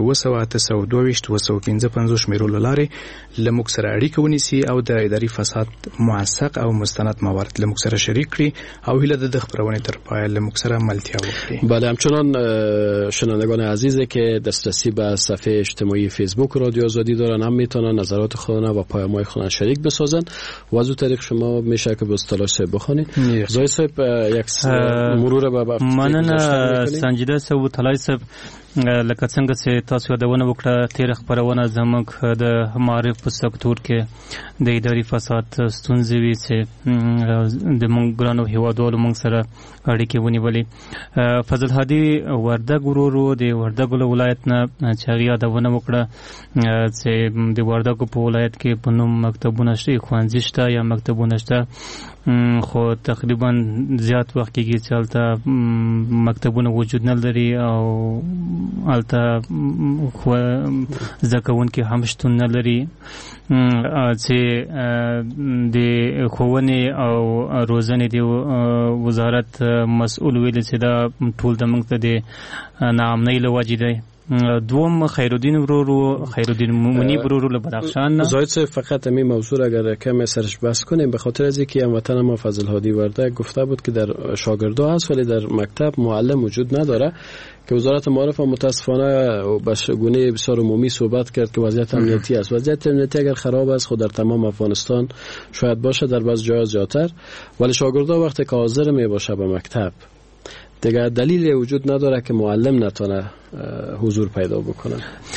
02822 شمیرو له لارې له موږ سره اړیکه ونیسي او د اداري فساد موثق او مستند موارد له موږ سره شریک کړي او هیله ده د خپرونې تر پایه له موږ سره ملتیا وکړي. بله، همچنان شنوندگان عزیزی که دسترسی به صفحه اجتماعی فیسبوک رادیو آزادی دارن هم میتونن نظرات خودشون و پیام‌های خودشون شریک بسازن و از اون طریق شما میشه که به اصطلاح صاحب بخونید. زاهد صاحب یک مرور به مننه سنجیده صاحب و طلای صاحب. لکه څنګه چې تاسو یادونه وکړه تیر خبرونه زموږ د معرف په سکتور کې د اداري فساد ستونزې وي چې د موږ ګرانو هیوادوالو موږ سره اړیکې ونیولې. فضل هادي وردګ ورورو د وردګ ولایت نه چې هغه یادونه وکړه چې د وردګ په ولایت کې په نوم مکتبونه شته، ښوونځي شته یا مکتبونه شته، خو تقریبا زیات وخت کې چې هلته مکتبونه وجود نه لري او هلته زده کوونکي هم شتون نه لري چې د ښوونې او روزنې د وزارت مسؤل ویل چې دا ټول د موږ ته د ناامنۍ له وجې دی. دوم خیرالدین ورورو، خیرالدین منیب ورورو له بدخشان. زاهد صاحب فقط همین موضوع اگر کم سرش بحث کنیم، به خاطر از اینکه هموطن ما فضل هادی وردک گفته بود که در شاگردا هست ولی در مکتب معلم وجود نداره، که وزارت معارف متاسفانه به گونه بسیار عمومی صحبت کرد که وضعیت امنیتی است. وضعیت امنیتی اگر خراب است خود در تمام افغانستان شاید باشه، در بعض جاها زیادتر، ولی شاگردا وقتی که حاضر می باشه به مکتب دیگه دلیل وجود نداره که معلم نتونه حضور پیدا بکنه.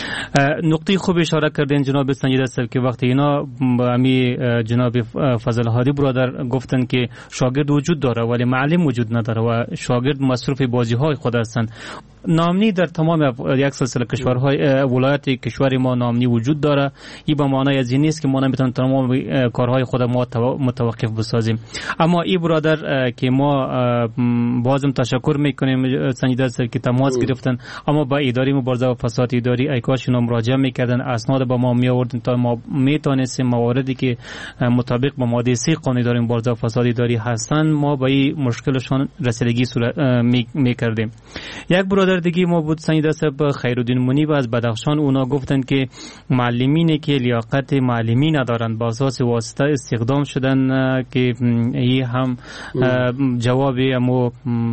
نقطه خوب اشاره کردین جناب سنجیده صاحب که وقتی اینا امی جناب فضل هادی برادر گفتن که شاگرد وجود داره ولی معلم وجود نداره و شاگرد مصروف بازی های خود هستند. نامنی در تمام یک سلسله کشورهای ولایت کشور ما نامنی وجود داره. این به معنای از این نیست که ما نمیتونیم تمام کارهای خود ما متوقف بسازیم. اما این برادر که ما بازم تشکر میکنیم سنجیده صاحب که تماس گرفتن، اما با اداره مبارزه با فساد اداری ای کاش اینا مراجعه میکردن، اسناد با ما می آوردن تا ما میتونستیم مواردی که مطابق با ماده 3 قانون اداره مبارزه با فساد اداری هستند ما با این مشکلشون رسیدگی میکردیم. یک برادر دیگه ما بود سنجیده صاحب خیرالدین منیب از بدخشان. اونا گفتن که معلمینی که لیاقت معلمی ندارند با اساس واسطه استخدام شدن، که این هم جواب امو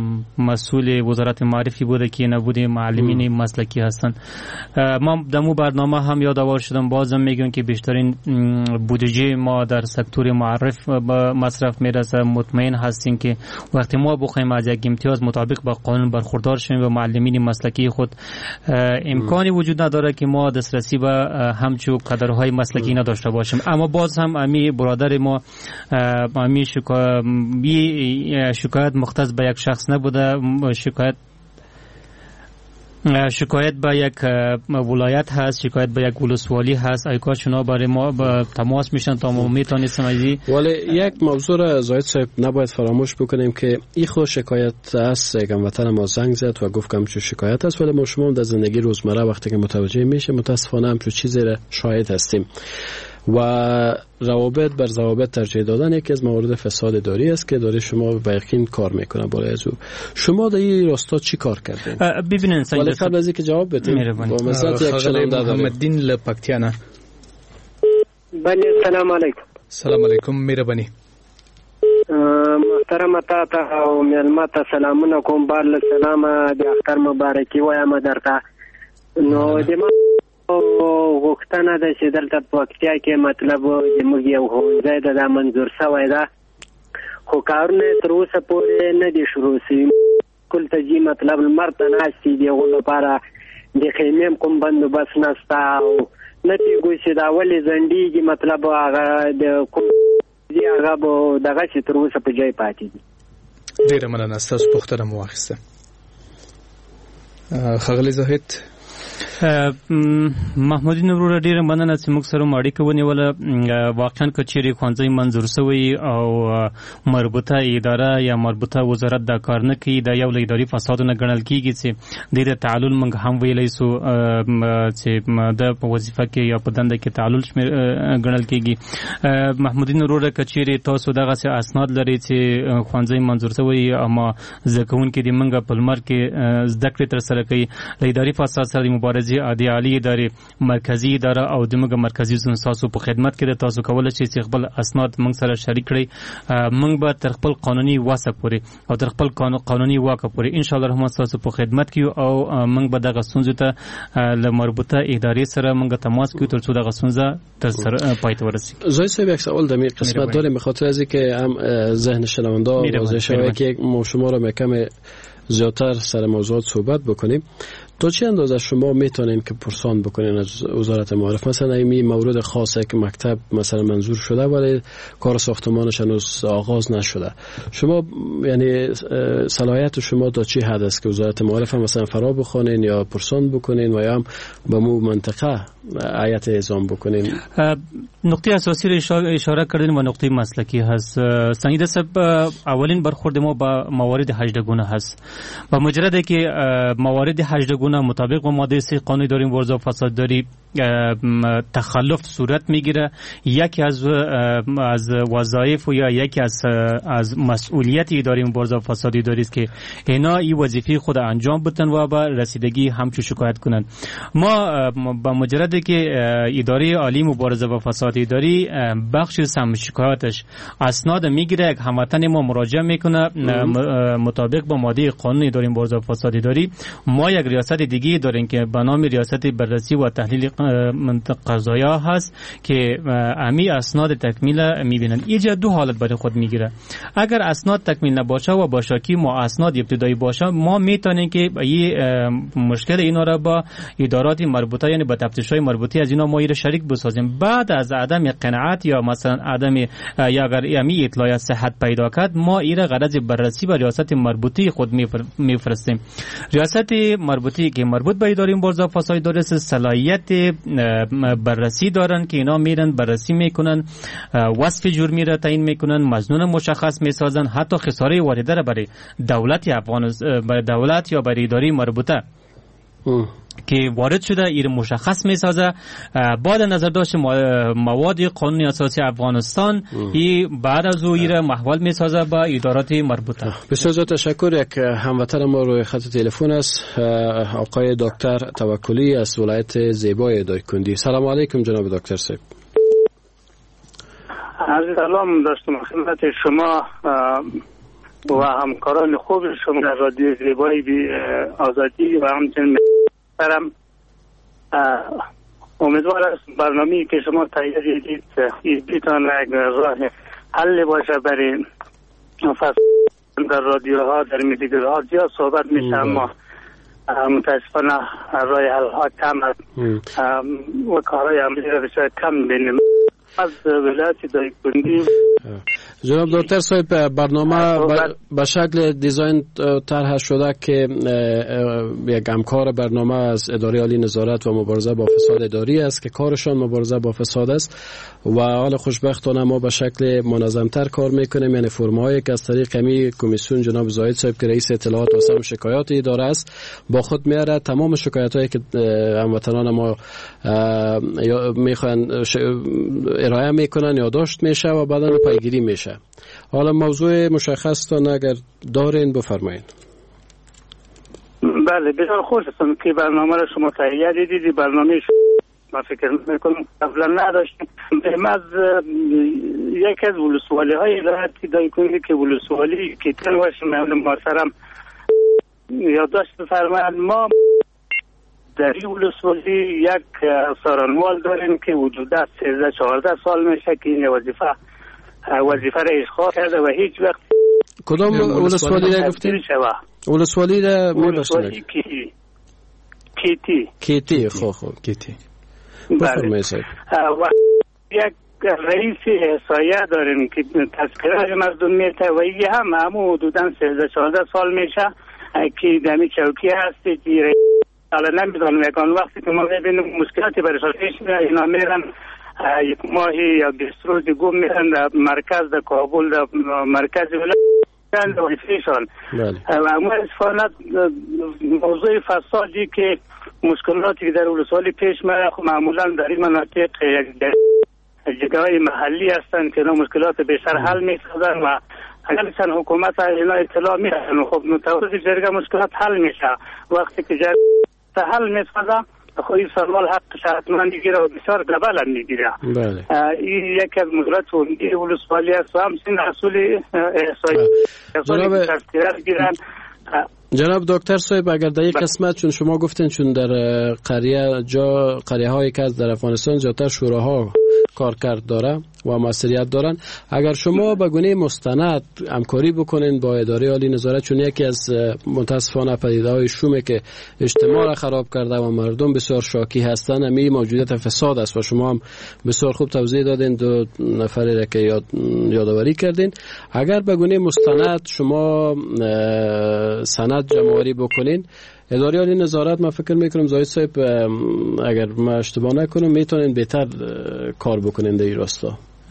مسئول وزارت معرفی بوده که نبوده معلمین مسلکی هستند. ما دمو برنامه هم یادآور شدم، بازم میگم که بیشترین بودجه ما در سکتور معرف به مصرف میرسه. مطمئن هستیم که وقتی ما بخوایم از یک امتیاز مطابق با قانون برخوردار شویم و معلمین مسلکی خود امکانی وجود نداره که ما دسترسی به همچو کادرهای مسلکی نداشته باشیم. اما باز هم امی برادر ما امی شکایت مختص به یک شخص نبوده، شکایت شکایت به یک ولایت هست، شکایت به یک ولسوالی هست، ایکا شما برای ما با تماس میشن تا ما میتونستیم ازی. ولی یک موضوع را زاید صاحب نباید فراموش بکنیم که این خود شکایت است. یک هموطن ما زنگ زد و گفت که همچون شکایت است، ولی ما شما در زندگی روزمره وقتی که متوجه میشه متاسفانه همچون چیزی را شاهد هستیم و روابط بر ضوابط ترجیح دادن یکی از موارد فساد اداری است که داره شما به یقین کار میکنه بالای از او. شما در این راستا چی کار کردین؟ ببینید ولی قبل از اینکه جواب بدید با مزد یک شنونده محمد دین لپکتیانا. بله سلام علیکم. سلام علیکم مهربانی. محترم تا او ملمت سلامونه کوم بار له سلام د اختر مبارکي وایم درته. نو د غوښتنه ده چې دلته په وقتیا کې مطلب زموږ یو ښوونځی ده دا منظور شوی ده خو کارونه تر اوسه پورې نه دي شروع شوي. کل ته ځي مطلب لمر ته ناستې د هغو لپاره د خیمې هم کوم بندوبست نشته او نه پوهېږو چې دا ولې ځنډېږي مطلب هغه د کوم ځي هغه به دغسې تر اوسه په ځای پاتې دي. ډېره مننه ستاسو پوښتنه مو واخیسته. ښاغلی زاهد محمودي نورو ډیره مننه چې موږ سره اړیکه ونیوله. واقعا که چیرې ښوونځی منظور شوی او مربوطه اداره یا مربوطه وزارت دا کار نه کوي دا یو له اداري فسادونه ګڼل کیږي چې د تعلل موږ هم ویلی سو چې د په وظیفه کې یا په دنده کې تعلل ګڼل کیږي. محمودي نورو که چیرې تاسو دغسې اسناد لري چې ښوونځی منظور شوی اما زده کوونکي د موږ په لمر کې زده کړې ترسره کوي له اداري فساد سره مبارزه د عالی ادارې مرکزی اداره او د موږ مرکزی سنساسو په خدمت کې د تاسو کولای شئ چې خپل اسناد موږ سره شریک کړئ. موږ به تر خپل قانوني واسه پورې او تر خپل قانوني واکه پورې ان شاء الله رحمان تاسو په خدمت کې او موږ به دغه ستونزې ته له مربوطه ادارې سره موږ تماس کوو تر څو دغه ستونزه تر سره پای ته ورسیږي. زاید صاحب یک سوال در این قسمت داریم به خاطر از اینکه هم ذهن شنونده واضح شده که ما شما را مکم زیادتر سر موضوعات صحبت بکنیم. تا چه اندازه شما میتونین که پرسان بکنین از وزارت معارف؟ مثلا این مورد خاصه که مکتب مثلا منظور شده ولی کار ساختمانش هنوز آغاز نشده، شما یعنی صلاحیت شما تا چه حد است که وزارت معارف مثلا فرا بخونین یا پرسان بکنین و یا هم به مو منطقه هیئت اعزام بکنین؟ نقطه اساسی رو اشاره کردین و نقطه مسلکی هست. سنجیده صاحب اولین برخورد ما با موارد 18 گونه هست. با مجرد که موارد 18 گونه مطابق با ماده 3 قانون اداره مبارزه با فساد اداری تخلف صورت میگیره، یکی از وظایف و یا یکی از مسئولیت اداره مبارزه با فساد اداری است که اینا این وظیفه خود انجام بدن و با رسیدگی همچون شکایت کنند. ما با مجرد که اداره عالی مبارزه با فساد اداری بخش سم شکایتش اسناد میگیره، یک هموطن ما مراجعه میکنه مطابق با ماده قانون اداره مبارزه با فساد اداری. ما یک ریاست دیگه داریم که به نام ریاست بررسی و تحلیل قضایا هست که امی اسناد تکمیل میبینن. اینجا دو حالت برای خود میگیره. اگر اسناد تکمیل نباشه و باشاکی ما اسناد ابتدایی باشه، ما میتونیم که این مشکل اینا را با ادارات مربوطه یعنی با تفتیش‌های مربوطه از اینا ما را شریک بسازیم. بعد از عدم قناعت یا مثلا عدم یا اگر امی اطلاعات صحت پیدا کرد، ما این را غرض بررسی و ریاست مربوطه خود میفرستیم. ریاست مربوطه که مربوط به اداره مبارزه با فساد اداری صلاحیت بررسی دارن که اینا میرن بررسی میکنن، وصف جرمی را تعیین میکنن، مظنون مشخص میسازن، حتی خساره وارده را برای دولت افغانستان برای دولت یا برای اداره مربوطه که وارد شده ایر مشخص میسازه. بعد نظر داشت مواد قانون اساسی افغانستان بعد از او ایر محول میسازه با ادارات مربوطه. بسیار زیاد تشکر. یک هموطن ما روی خط تلفن است، آقای دکتر توکلی از ولایت زیبای دایکنډي. سلام علیکم جناب دکتر صاحب. عرض سلام داشتم خدمت شما و همکاران خوب شما در رادیو زیبای آزادی و همچنین امیدوارم برنامه‌ای که شما تهیه کردید بتونه یک راه حل باشه برای فساد در رادیوها در میدیاها. زیاد صحبت میشه اما متاسفانه راه حل‌ها کم است و کارهای عملی را بسیار کم بینیم. از ولایت دایکنډي جناب دکتر صاحب برنامه به شکل دیزاین طرح شده که یک همکار برنامه از اداره عالی نظارت و مبارزه با فساد اداری است که کارشان مبارزه با فساد است و حال خوشبختانه ما به شکل منظمتر کار میکنیم، یعنی فرمایی که از طریق می کمیسیون جناب زاهد صاحب که رئیس اطلاعات و سم شکایات اداره است با خود میاره تمام شکایت هایی که هموطنان ما میخوان ارائه میکنن یادداشت میشه و بعدا پیگیری میشه. حالا موضوع مشخص تا اگر دارین بفرمایید. بله بسیار خوش هستم که برنامه را شما تهیه دیدید. برنامه ما فکر میکنم قبلا نداشتیم. از یک از ولسوالی های ادارت ادعای کنید که ولسوالی که تنوش محترم یادداشت بفرمایید. ما در این ولسوالی یک سارنوال داریم که وجود است 13-14 سال میشه که این وظیفه را اشغال کرده و هیچ وقت کدام ولسوالی را گفتید؟ ولسوالی را میبخشید؟ کیتی. خوب کیتی. بفرمایید صاحب. و یک رئیس احصایه داریم که تذکره مردم میته و این هم حدوداً 13-14 سال میشه که دمی چوکی هستی که حالا نمیدونم یکان وقتی که ما میبینیم مشکلاتی برشان پیش میره اینا میرن یک ماهی یا 20 روزی گم میرن در مرکز در کابل در مرکز ولایت در وظیفهشان و اما اتفاقا موضوع فسادی که مشکلاتی که در ولسوالی پیش میره معمولا در این مناطق جگه‌های محلی هستند که اینا مشکلات بیشتر حل میسازن و اگر چند حکومت اینا اطلاع میدن خب متوسط جرگه مشکلات حل میشه. وقتی که جرگه حل میسازه خب این سروال حقش حتما میگیره و بسیار دبل هم میگیره. این یک از مشکلات ولسوالی است و همچنین اصول احصایی تذکره گیرن. جناب دکتر صاحب اگر در یک قسمت چون شما گفتین چون در قریه هایی که از در افغانستان زیادتر شوراها کارکرد داره و مسئولیت دارن، اگر شما به گونه مستند همکاری بکنین با اداره عالی نظارت، چون یکی از متاسفانه پدیده‌های شومه که اجتماع را خراب کرده و مردم بسیار شاکی هستن امی موجودیت فساد است و شما هم بسیار خوب توضیح دادین، دو نفری را که یادآوری کردین. اگر به گونه مستند شما سند جمع‌آوری بکنین، اداره عالی نظارت من فکر میکنم زاهد صاحب اگر ما اشتباه نکنم میتونین بهتر کار بکنین در این راستا.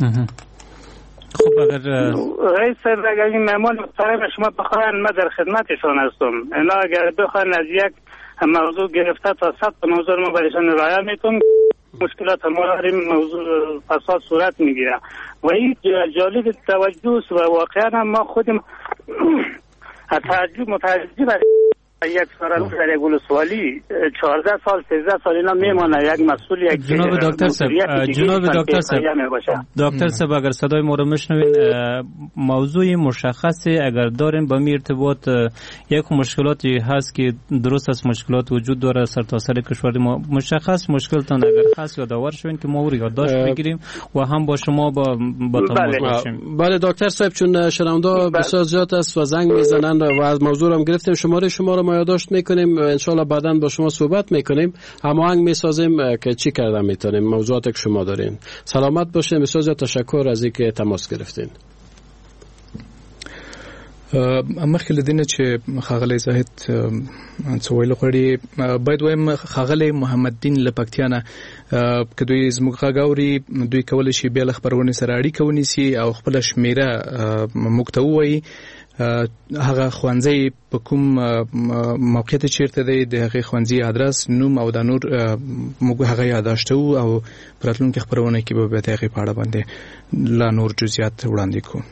خب اگر رئیس صاحب اگر این مهمان محترم شما بخواین ما در خدمتشان هستم. اینا اگر بخواین از یک موضوع گرفته تا 100 موضوع ما برایشان ارائه میکنم، مشکلات ما را این موضوع فساد صورت میگیره و این جالب توجه و واقعا ما خودم متعجب یک سرانو در یک ولسوالی 14 سال 13 سال اینا میمونه یک مسئول یک جناب دکتر صاحب اگر صدای ما رو میشنوین موضوع مشخصی اگر دارین با می ارتباط یک مشکلاتی هست که درست است مشکلات وجود داره سرتاسر کشور ما مشخص مشکلتان اگر هست یادآور شوین که ما رو یادداشت بگیریم و هم با شما با تماس باشیم. بله دکتر صاحب چون شنوندا بسیار زیاد است و زنگ میزنن و از موضوع هم گرفتیم شماره شما رو ما یادداشت میکنیم و انشالله بعداً با شما صحبت میکنیم، هماهنگ میسازیم که چی کردن میتونیم موضوعاتی که شما دارین. سلامت باشین. بسیار زیاد تشکر از اینکه تماس گرفتین. مخکې له دې چې ښاغلی زاهد څه ویل غواړي باید وایم ښاغلی محمد دین له پکتیا نه که دوی زموږ غږ اوري دوی کولی شي بیا له خپرونې سره اړیکه ونیسي او خپله شمیره موږ ته ووایي هغه ښوونځی په کوم موقعیت چیرته دی د هغې ښوونځي ادرس نوم او دا نور موږ هغه یادداشت کوو او په راتلونکي خپرونه کې به بیا د هغې په اړه باندې لا نور جزئیات وړاندې کوو.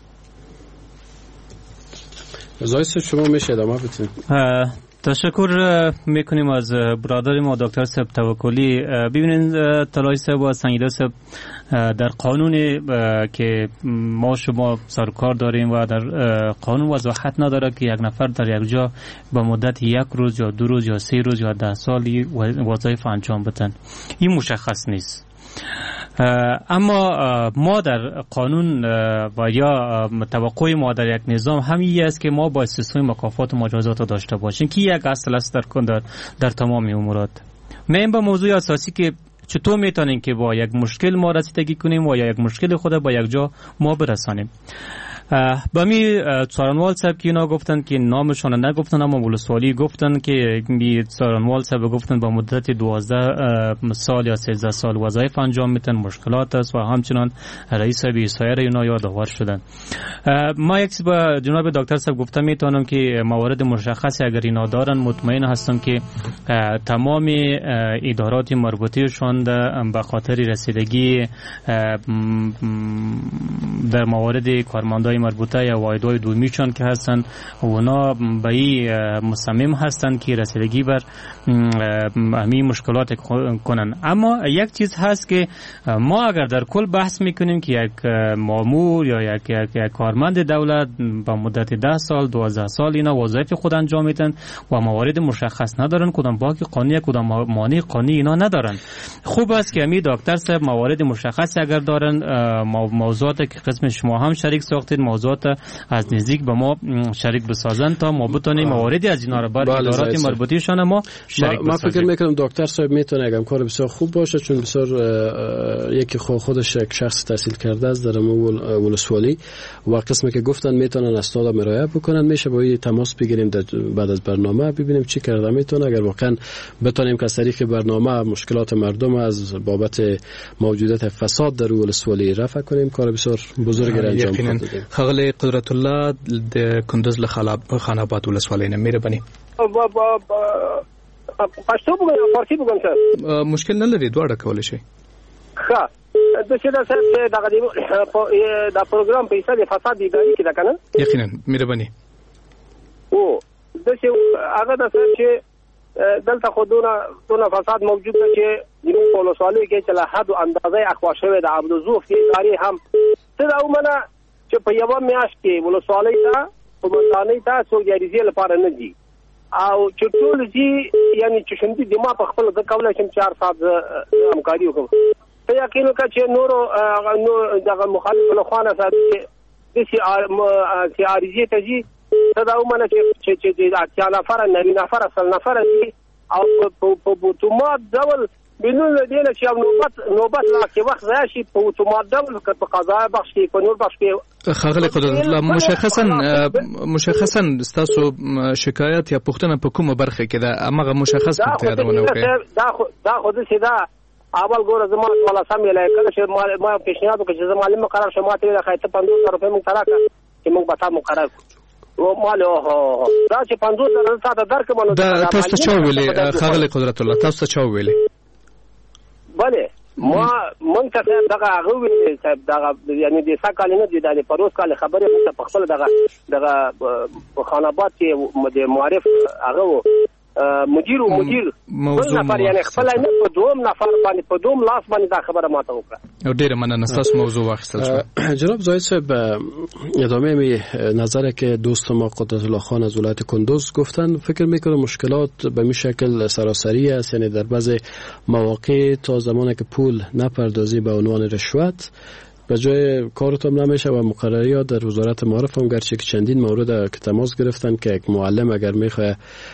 زایست شما میشه ادامه بدین. تشکر میکنیم از برادر ما دکتر صاحب توکلی. ببینید طلایی صاحب و سنگیده صاحب در قانون که ما شما سرکار داریم و در قانون وضاحت نداره که یک نفر در یک جا به مدت 1 روز یا 2 روز یا 3 روز یا 10 سالی وظایف انجام بدن. این مشخص نیست. اما ما در قانون و یا توقع ما در یک نظام همین است که ما با سیستم مکافات و مجازات داشته باشیم که یک اصل است در تمام امورات. من به موضوع اساسی که چطور میتونیم که با یک مشکل ما رسیدگی کنیم و یا یک مشکل خود با یک جا ما برسانیم. با می څارنوال صاحب که اینا گفتن که نامشون نگفتن، اما ولسوالی گفتن که می څارنوال صاحب گفتن با مدت 12 سال یا 13 سال وظایف انجام میتن، مشکلات است و همچنان رئیس بیسایر اینا یادآور شدن. ما یک با جناب دکتر صاحب گفتم میتونم که موارد مشخصی اگر اینا دارن مطمئن هستم که تمام ادارات مربوطهشون به خاطر رسیدگی در موارد کارمندای مربوطه یا واحدهای دومیشان که هستن اونا به این مصمم هستن که رسیدگی بر همین مشکلات کنن. اما یک چیز هست که ما اگر در کل بحث میکنیم که یک مامور یا یک کارمند دولت با مدت 10 سال 12 سال اینا وظایف خود انجام میدن و موارد مشخص ندارن، کدام باقی قانونی کدام مانع قانونی اینا ندارن. خوب است که همین دکتر صاحب موارد مشخص اگر دارن، موضوعات که قسم شما هم شریک ساختید موضوعات از نزدیک به ما شریک بسازن تا ما بتونیم مواردی از اینا رو بر ادارات مربوطه‌شان ما شریک ما بسازیم. فکر میکنم دکتر صاحب میتونه اگه کار بسیار خوب باشه، چون بسیار یکی خودش یک شخص تحصیل کرده است در ولسوالی و قسمی که گفتن میتونن اسناد مراجعه بکنن، میشه با این تماس بگیریم بعد از برنامه ببینیم چی کرده میتونه. اگر واقعا بتونیم که از طریق برنامه مشکلات مردم از بابت موجودیت فساد در ولسوالی رفع کنیم، کار بسیار بزرگی را انجام بدیم. خغلی قدرت الله د کندز له خاناباد ولسوالۍ نه مهرباني پښتو بګم فارسی بګم څه مشکل نه لري، دواړه کولای شي. ښه د څه د سره د پروګرام په حساب فساد دی کې دا کنه یقینا مهرباني او د څه هغه د سره چې دلته خودونه فساد موجود دی چې په ولسوالۍ کې چې له حد او اندازې اخوا شوی د عبدالزوف کې ادارې هم څه دا ومنه چې په یو میاشت کې ولسوالۍ ته په مدانۍ ته څو جریزې لپاره نه دي او چې ټول دي یعنی چې شندې د ما په خپل د کولای شم 4 ساعت همکاري وکړم په یقین وکړه چې نور دغه مخالف له خوانه ساتي چې سي ارزي ته دي دا ومنه چې د اتیا نفر نری نفر اصل نفر دي او په اتومات ډول بدون دینه چې نوبت لا کې وخت راشي په اتومات ډول په قضا بخش کې په نور بخش کې خغلی قدرت الله مشخصا ستاسو شکایت یا پوښتنه په کومه برخه کې ده امغه مشخص پکې یادونه وکړئ. دا خو دې سیدا اول ګوره زما ولا سم یې لکه چې ما پیشنهاد وکړ چې زما معلم مقرر شمه ته د خایته 15000 روپے مونږ تراکه چې مونږ به تا مقرر او مالو دا چې 15000 ساعت درکمنو دا تاسو ته چا ویلي خغلی قدرت الله تاسو ته چا ویلي؟ بله ما مونږ ته دغه هغه ویلي صاحب دغه یعنی د ساکال نه دي د پروس کال خبره مونږ په خپل دغه خاناباد کې د معرف هغه مدیر موضوع نفر یعنی خپل نه په دوم نفر باندې په دوم لاس باندې دا خبره ماته وکړه او ډیره مننه تاسو موضوع واخیستل شو. جناب زاهد صاحب ادامه می نظر که دوست ما قدرت الله خان از ولایت کندوز گفتن فکر میکنم مشکلات به می شکل سراسری است، یعنی در بعض مواقع تا زمانی که پول نپردازی به عنوان رشوت به جای کارتون نمیشه و مقرریات در وزارت معارف هم گرچه که چندین مورد که تماس گرفتن که یک معلم اگر میخواه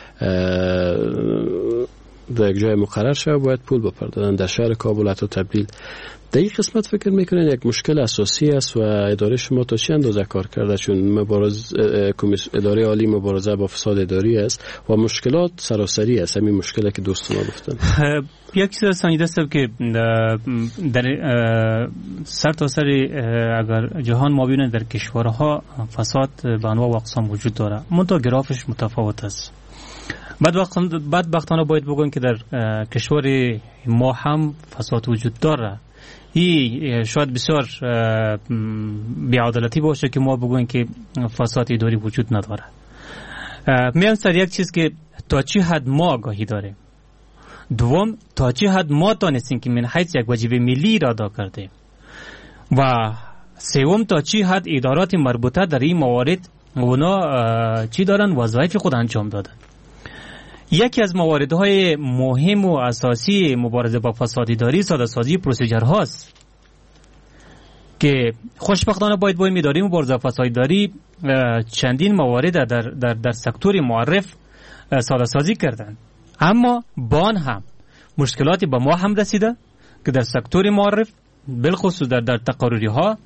در یک جای مقرر شد باید پول بپردازن. در شهر کابل حتی تبدیل در این قسمت فکر میکنن یک مشکل اساسی است و اداره شما تا چه اندازه کار کرده، چون اداره عالی مبارزه با فساد اداری است و مشکلات سراسری است، همین مشکلی که دوست ما گفتن. یک چیز سنجیده است که در سر تا سر اگر جهان ما ببینیم در کشورها فساد به انواع و اقسام وجود داره، منتها گرافش متفاوت است. بدبختانه باید بگویم که در کشور ما هم فساد وجود داره. این شاید بسیار بی‌عدالتی باشه که ما بگویم که فساد اداری وجود نداره. میان سر یک چیز که تا چی حد ما آگاهی داریم، دوم تا چی حد ما تانستیم که من حیث یک واجب ملی را ادا کردیم و سوم تا چی حد ادارات مربوطه در این موارد اونا چی دارن وظایف خود انجام دادن. یکی از مواردهای مهم و اساسی مبارزه با فساد اداری ساده‌سازی پروسیجر هاست که خوشبختانه باید با اداره مبارزه با فساد اداری چندین موارد در سکتور معرف ساده‌سازی کردند، اما بان هم مشکلاتی به ما هم رسیده که در سکتور معرف بالخصوص در تقرری ها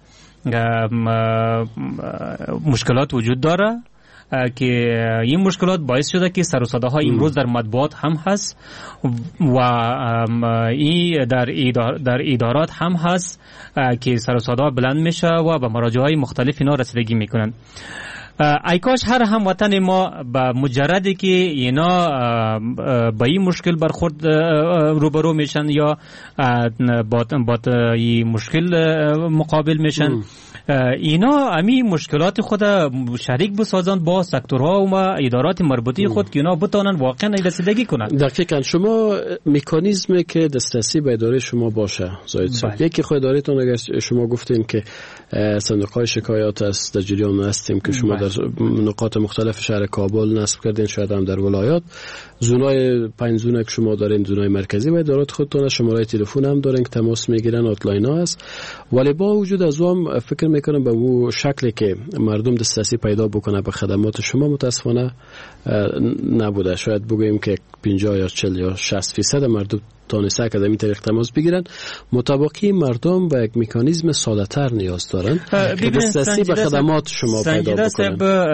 مشکلات وجود داره که این مشکلات باعث شده که سر و صدا ها امروز در مطبوعات هم هست و این در ادارات هم هست که سر و صدا بلند میشه و به مراجع های مختلف اینا رسیدگی میکنن. ای کاش هر هموطن ما با مجردی که اینا با این مشکل برخورد روبرو میشن یا با این مشکل مقابل میشن اینا امی مشکلات خود شریک بسازن با سکتورها و ادارات مربوطه خود که اینا بتونن واقعا رسیدگی کنن. دقیقاً شما مکانیزمی که دسترسی به اداره شما باشه زاید صاحب، یکی خود ادارهتون اگر شما گفتین که صندوق‌های شکایات است در جریان هستیم که شما در نقاط مختلف شهر کابل نصب کردین، شاید هم در ولایات زونای 5 زونه که شما دارین زونای مرکزی و ادارات خودتون شماره تلفن هم دارین که تماس میگیرن، هاتلاین ها هست، ولی با وجود از هم فکر میکنم به اون شکلی که مردم دسترسی پیدا بکنه به خدمات شما متاسفانه نبوده. شاید بگوییم که 50 یا 40 یا 60% مردم تونسته که از این طریق تماس بگیرن. مطابقی مردم به یک مکانیزم ساده تر نیاز دارن که دسترسی به خدمات شما پیدا بکنن.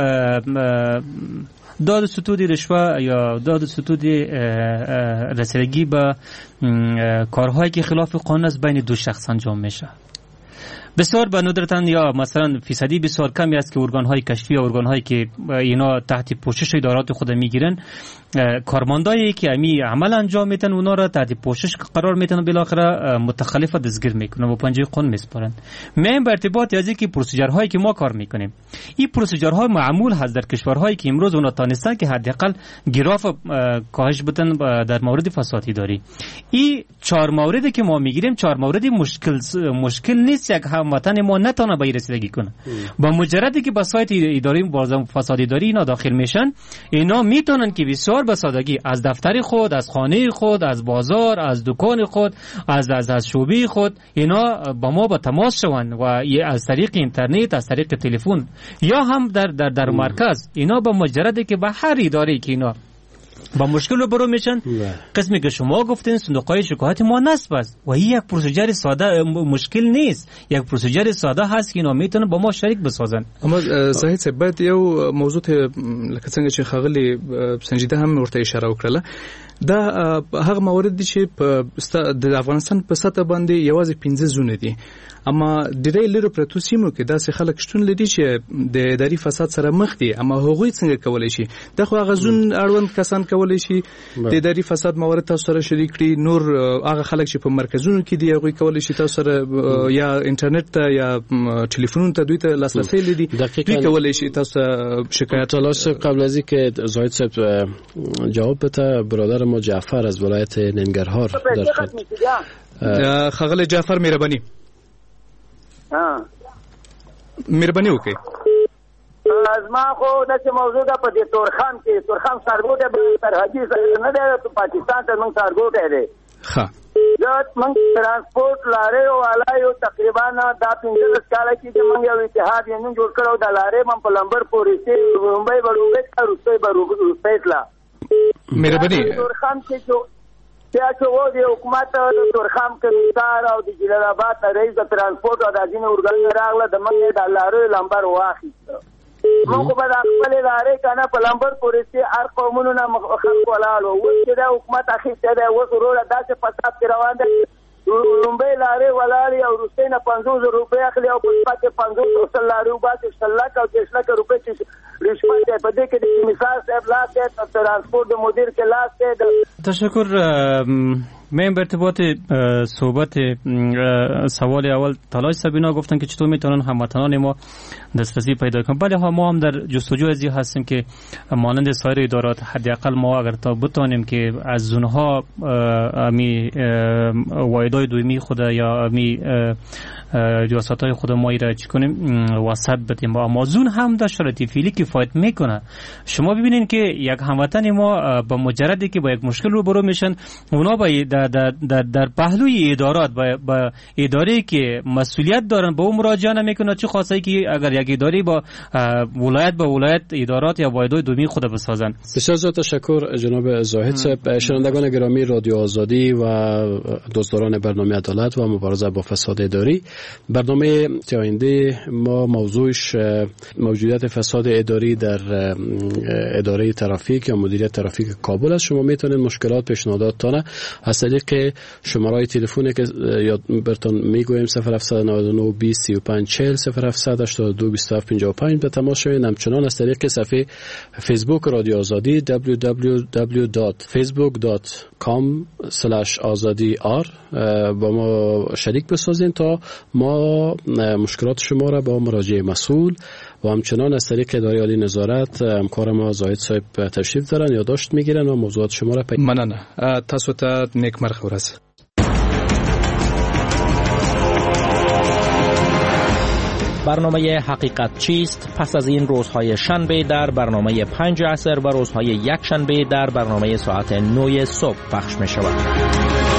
داد ستود رشوه یا داد ستود رسیدگی به کارهایی که خلاف قانون است بین دو شخص انجام میشه. بسیار به ندرتن یا مثلا فیصدی بسیار کمی است که ارگان‌های کشفی یا ارگان‌هایی که اینا تحت پوشش ادارات خود میگیرن کارمندایی که امی عمل انجام میتن اونا را تحت پوشش قرار میتن و بالاخره متخلف دستگیر میکنن و پنجه قانون میسپارن. من به ارتباط از اینکه پروسیجرهایی که ما کار میکنیم این پروسیجرها معمول هست در کشورهایی که امروز اونا تانستن که حداقل گراف کاهش بدن در مورد فساد اداری. این 4 موردی که ما میگیریم 4 مورد مشکل نیست یک هموطن ما نتونه به رسیدگی کنه. با مجردی که به سایت اداری بازم فساد اداری اینا داخل میشن اینا میتونن که بسیار به سادگی از دفتر خود، از خانه خود، از بازار، از دکان خود، از شعبه خود اینا با ما به تماس شوند و از طریق اینترنت، از طریق تلفن یا هم در مرکز اینا با مجردی که به هر اداره که اینا با مشکل رو برو میشن قسمی که شما گفتین صندوق‌های شکایت ما نصب است و این یک پروسیجر ساده مشکل نیست، یک پروسیجر ساده هست که اینا میتونن با ما شریک بسازن. اما زاهد صاحب باید یو موضوع لکه څنګه چې خغلی سنجیده هم ورته اشاره وکړه دا هغه موارد دي چې د افغانستان په سطح باندې یوازې 15 زونه دي، اما ډېری لرو پرتو سیمو کې داسې خلک شتون لري چې د اداري فساد سره مخ دي، اما هغوی څنګه کولی شي د خو هغه زون اړوند کسان کولی شي د اداري فساد موارد تاسو سره شریک کړي، نور هغه خلک چې په مرکزونو کې دي هغوی کولی شي تاسو سره یا انټرنیټ ته یا ټلیفونونو ته دوی ته لاسرسی لري، دوی کولی شي تاسو شکایت تلاش. قبل از اینکه زاهد صاحب جواب بده برادر ما جعفر از ولایت ننگرهار در خغل جعفر مهربانی مهربانی وکړئ. از ما خو داسې موضوع ده په دې تورخم کې تورخم ښارګوټی سرحدي نه دی پاکستان ته موږ ښارګوټی دی ښه زه موږ ترانسپورټ لاریو والا یو تقریبا دا 15 کاله کې چې موږ یو اتحاد یې نن جوړ کړی د لارې من په لمبر پورې چې رومبۍ به رومبۍ ته روسۍ به روسۍ تله مهرباني تورخم کې بیا چې و د حکومت د تورخم کمیسار او د جلال آباد رئیس د ترانسپورټ او د ځینې ارګانونو راغله د موږ د لارې لمبر واخیسته. موږ خو به د خپلې لارې که نه په لمبر پورې چې هر قومونو نه خلک ولاړ وو. اوس چې دا حکومت اخیستی دی اوس وروره داسې فساد کې روان دی لومبۍ لارې ولاړې او روسۍ نه 50,000 روپۍ اخلي او په شپه کې 50 لارې وباسي 10 لک او 10 لک روپۍ چې رشوت دی په دې کې د کمیسار صاحب لاس دی، ترانسپورټ د مدیر کې لاس دی. تشکر. من به ارتباط صحبت سوال اول تلاش سبینا گفتن که چطور میتونن هموطنان ما دسترسی پیدا کنن. بله ها ما هم در جستجو ازی هستیم که مانند سایر ادارات حداقل ما اگر تا بتونیم که از زونها امی وایدای دویمی خود یا امی ریاست‌های خود ما را چی کنیم وسط بدیم، اما زون هم در شرایط فعلی کفایت میکنه. شما ببینید که یک هموطن ما با مجردی که با یک مشکل روبرو میشن اونا با در پهلوی ادارات با اداره که مسئولیت دارن به اون مراجعه نمیکنه، چه خاصه که اگر یک اداره با ولایت ادارات یا واحدهای دومی خود بسازن. بسیار زیاد تشکر جناب زاهد صاحب. شنوندگان گرامی رادیو آزادی و دوستداران برنامه عدالت و مبارزه با فساد اداری، برنامه آینده ما موضوعش موجودیت فساد اداری در اداره ترافیک یا مدیریت ترافیک کابل است. شما میتونید مشکلات پیشنهاداتتان از طریق شماره تلفنی که براتون میگویم 0799 20 35 40 0782 27 55 به تماس شوید. همچنان از طریق صفحه فیسبوک رادیو آزادی www.facebook.com/azadi.r با ما شریک بسازین تا ما مشکلات شما را با مراجع مسئول و همچنان از طریق اداره عالی نظارت همکار ما زاهد صاحب تشریف دارن، یادداشت میگیرن و موضوعات شما را مننه. تاسو ته نیکمرغ ورځ. برنامه حقیقت چیست پس از این روزهای شنبه در برنامه 5 عصر و روزهای یک شنبه در برنامه ساعت 9 صبح پخش می شود.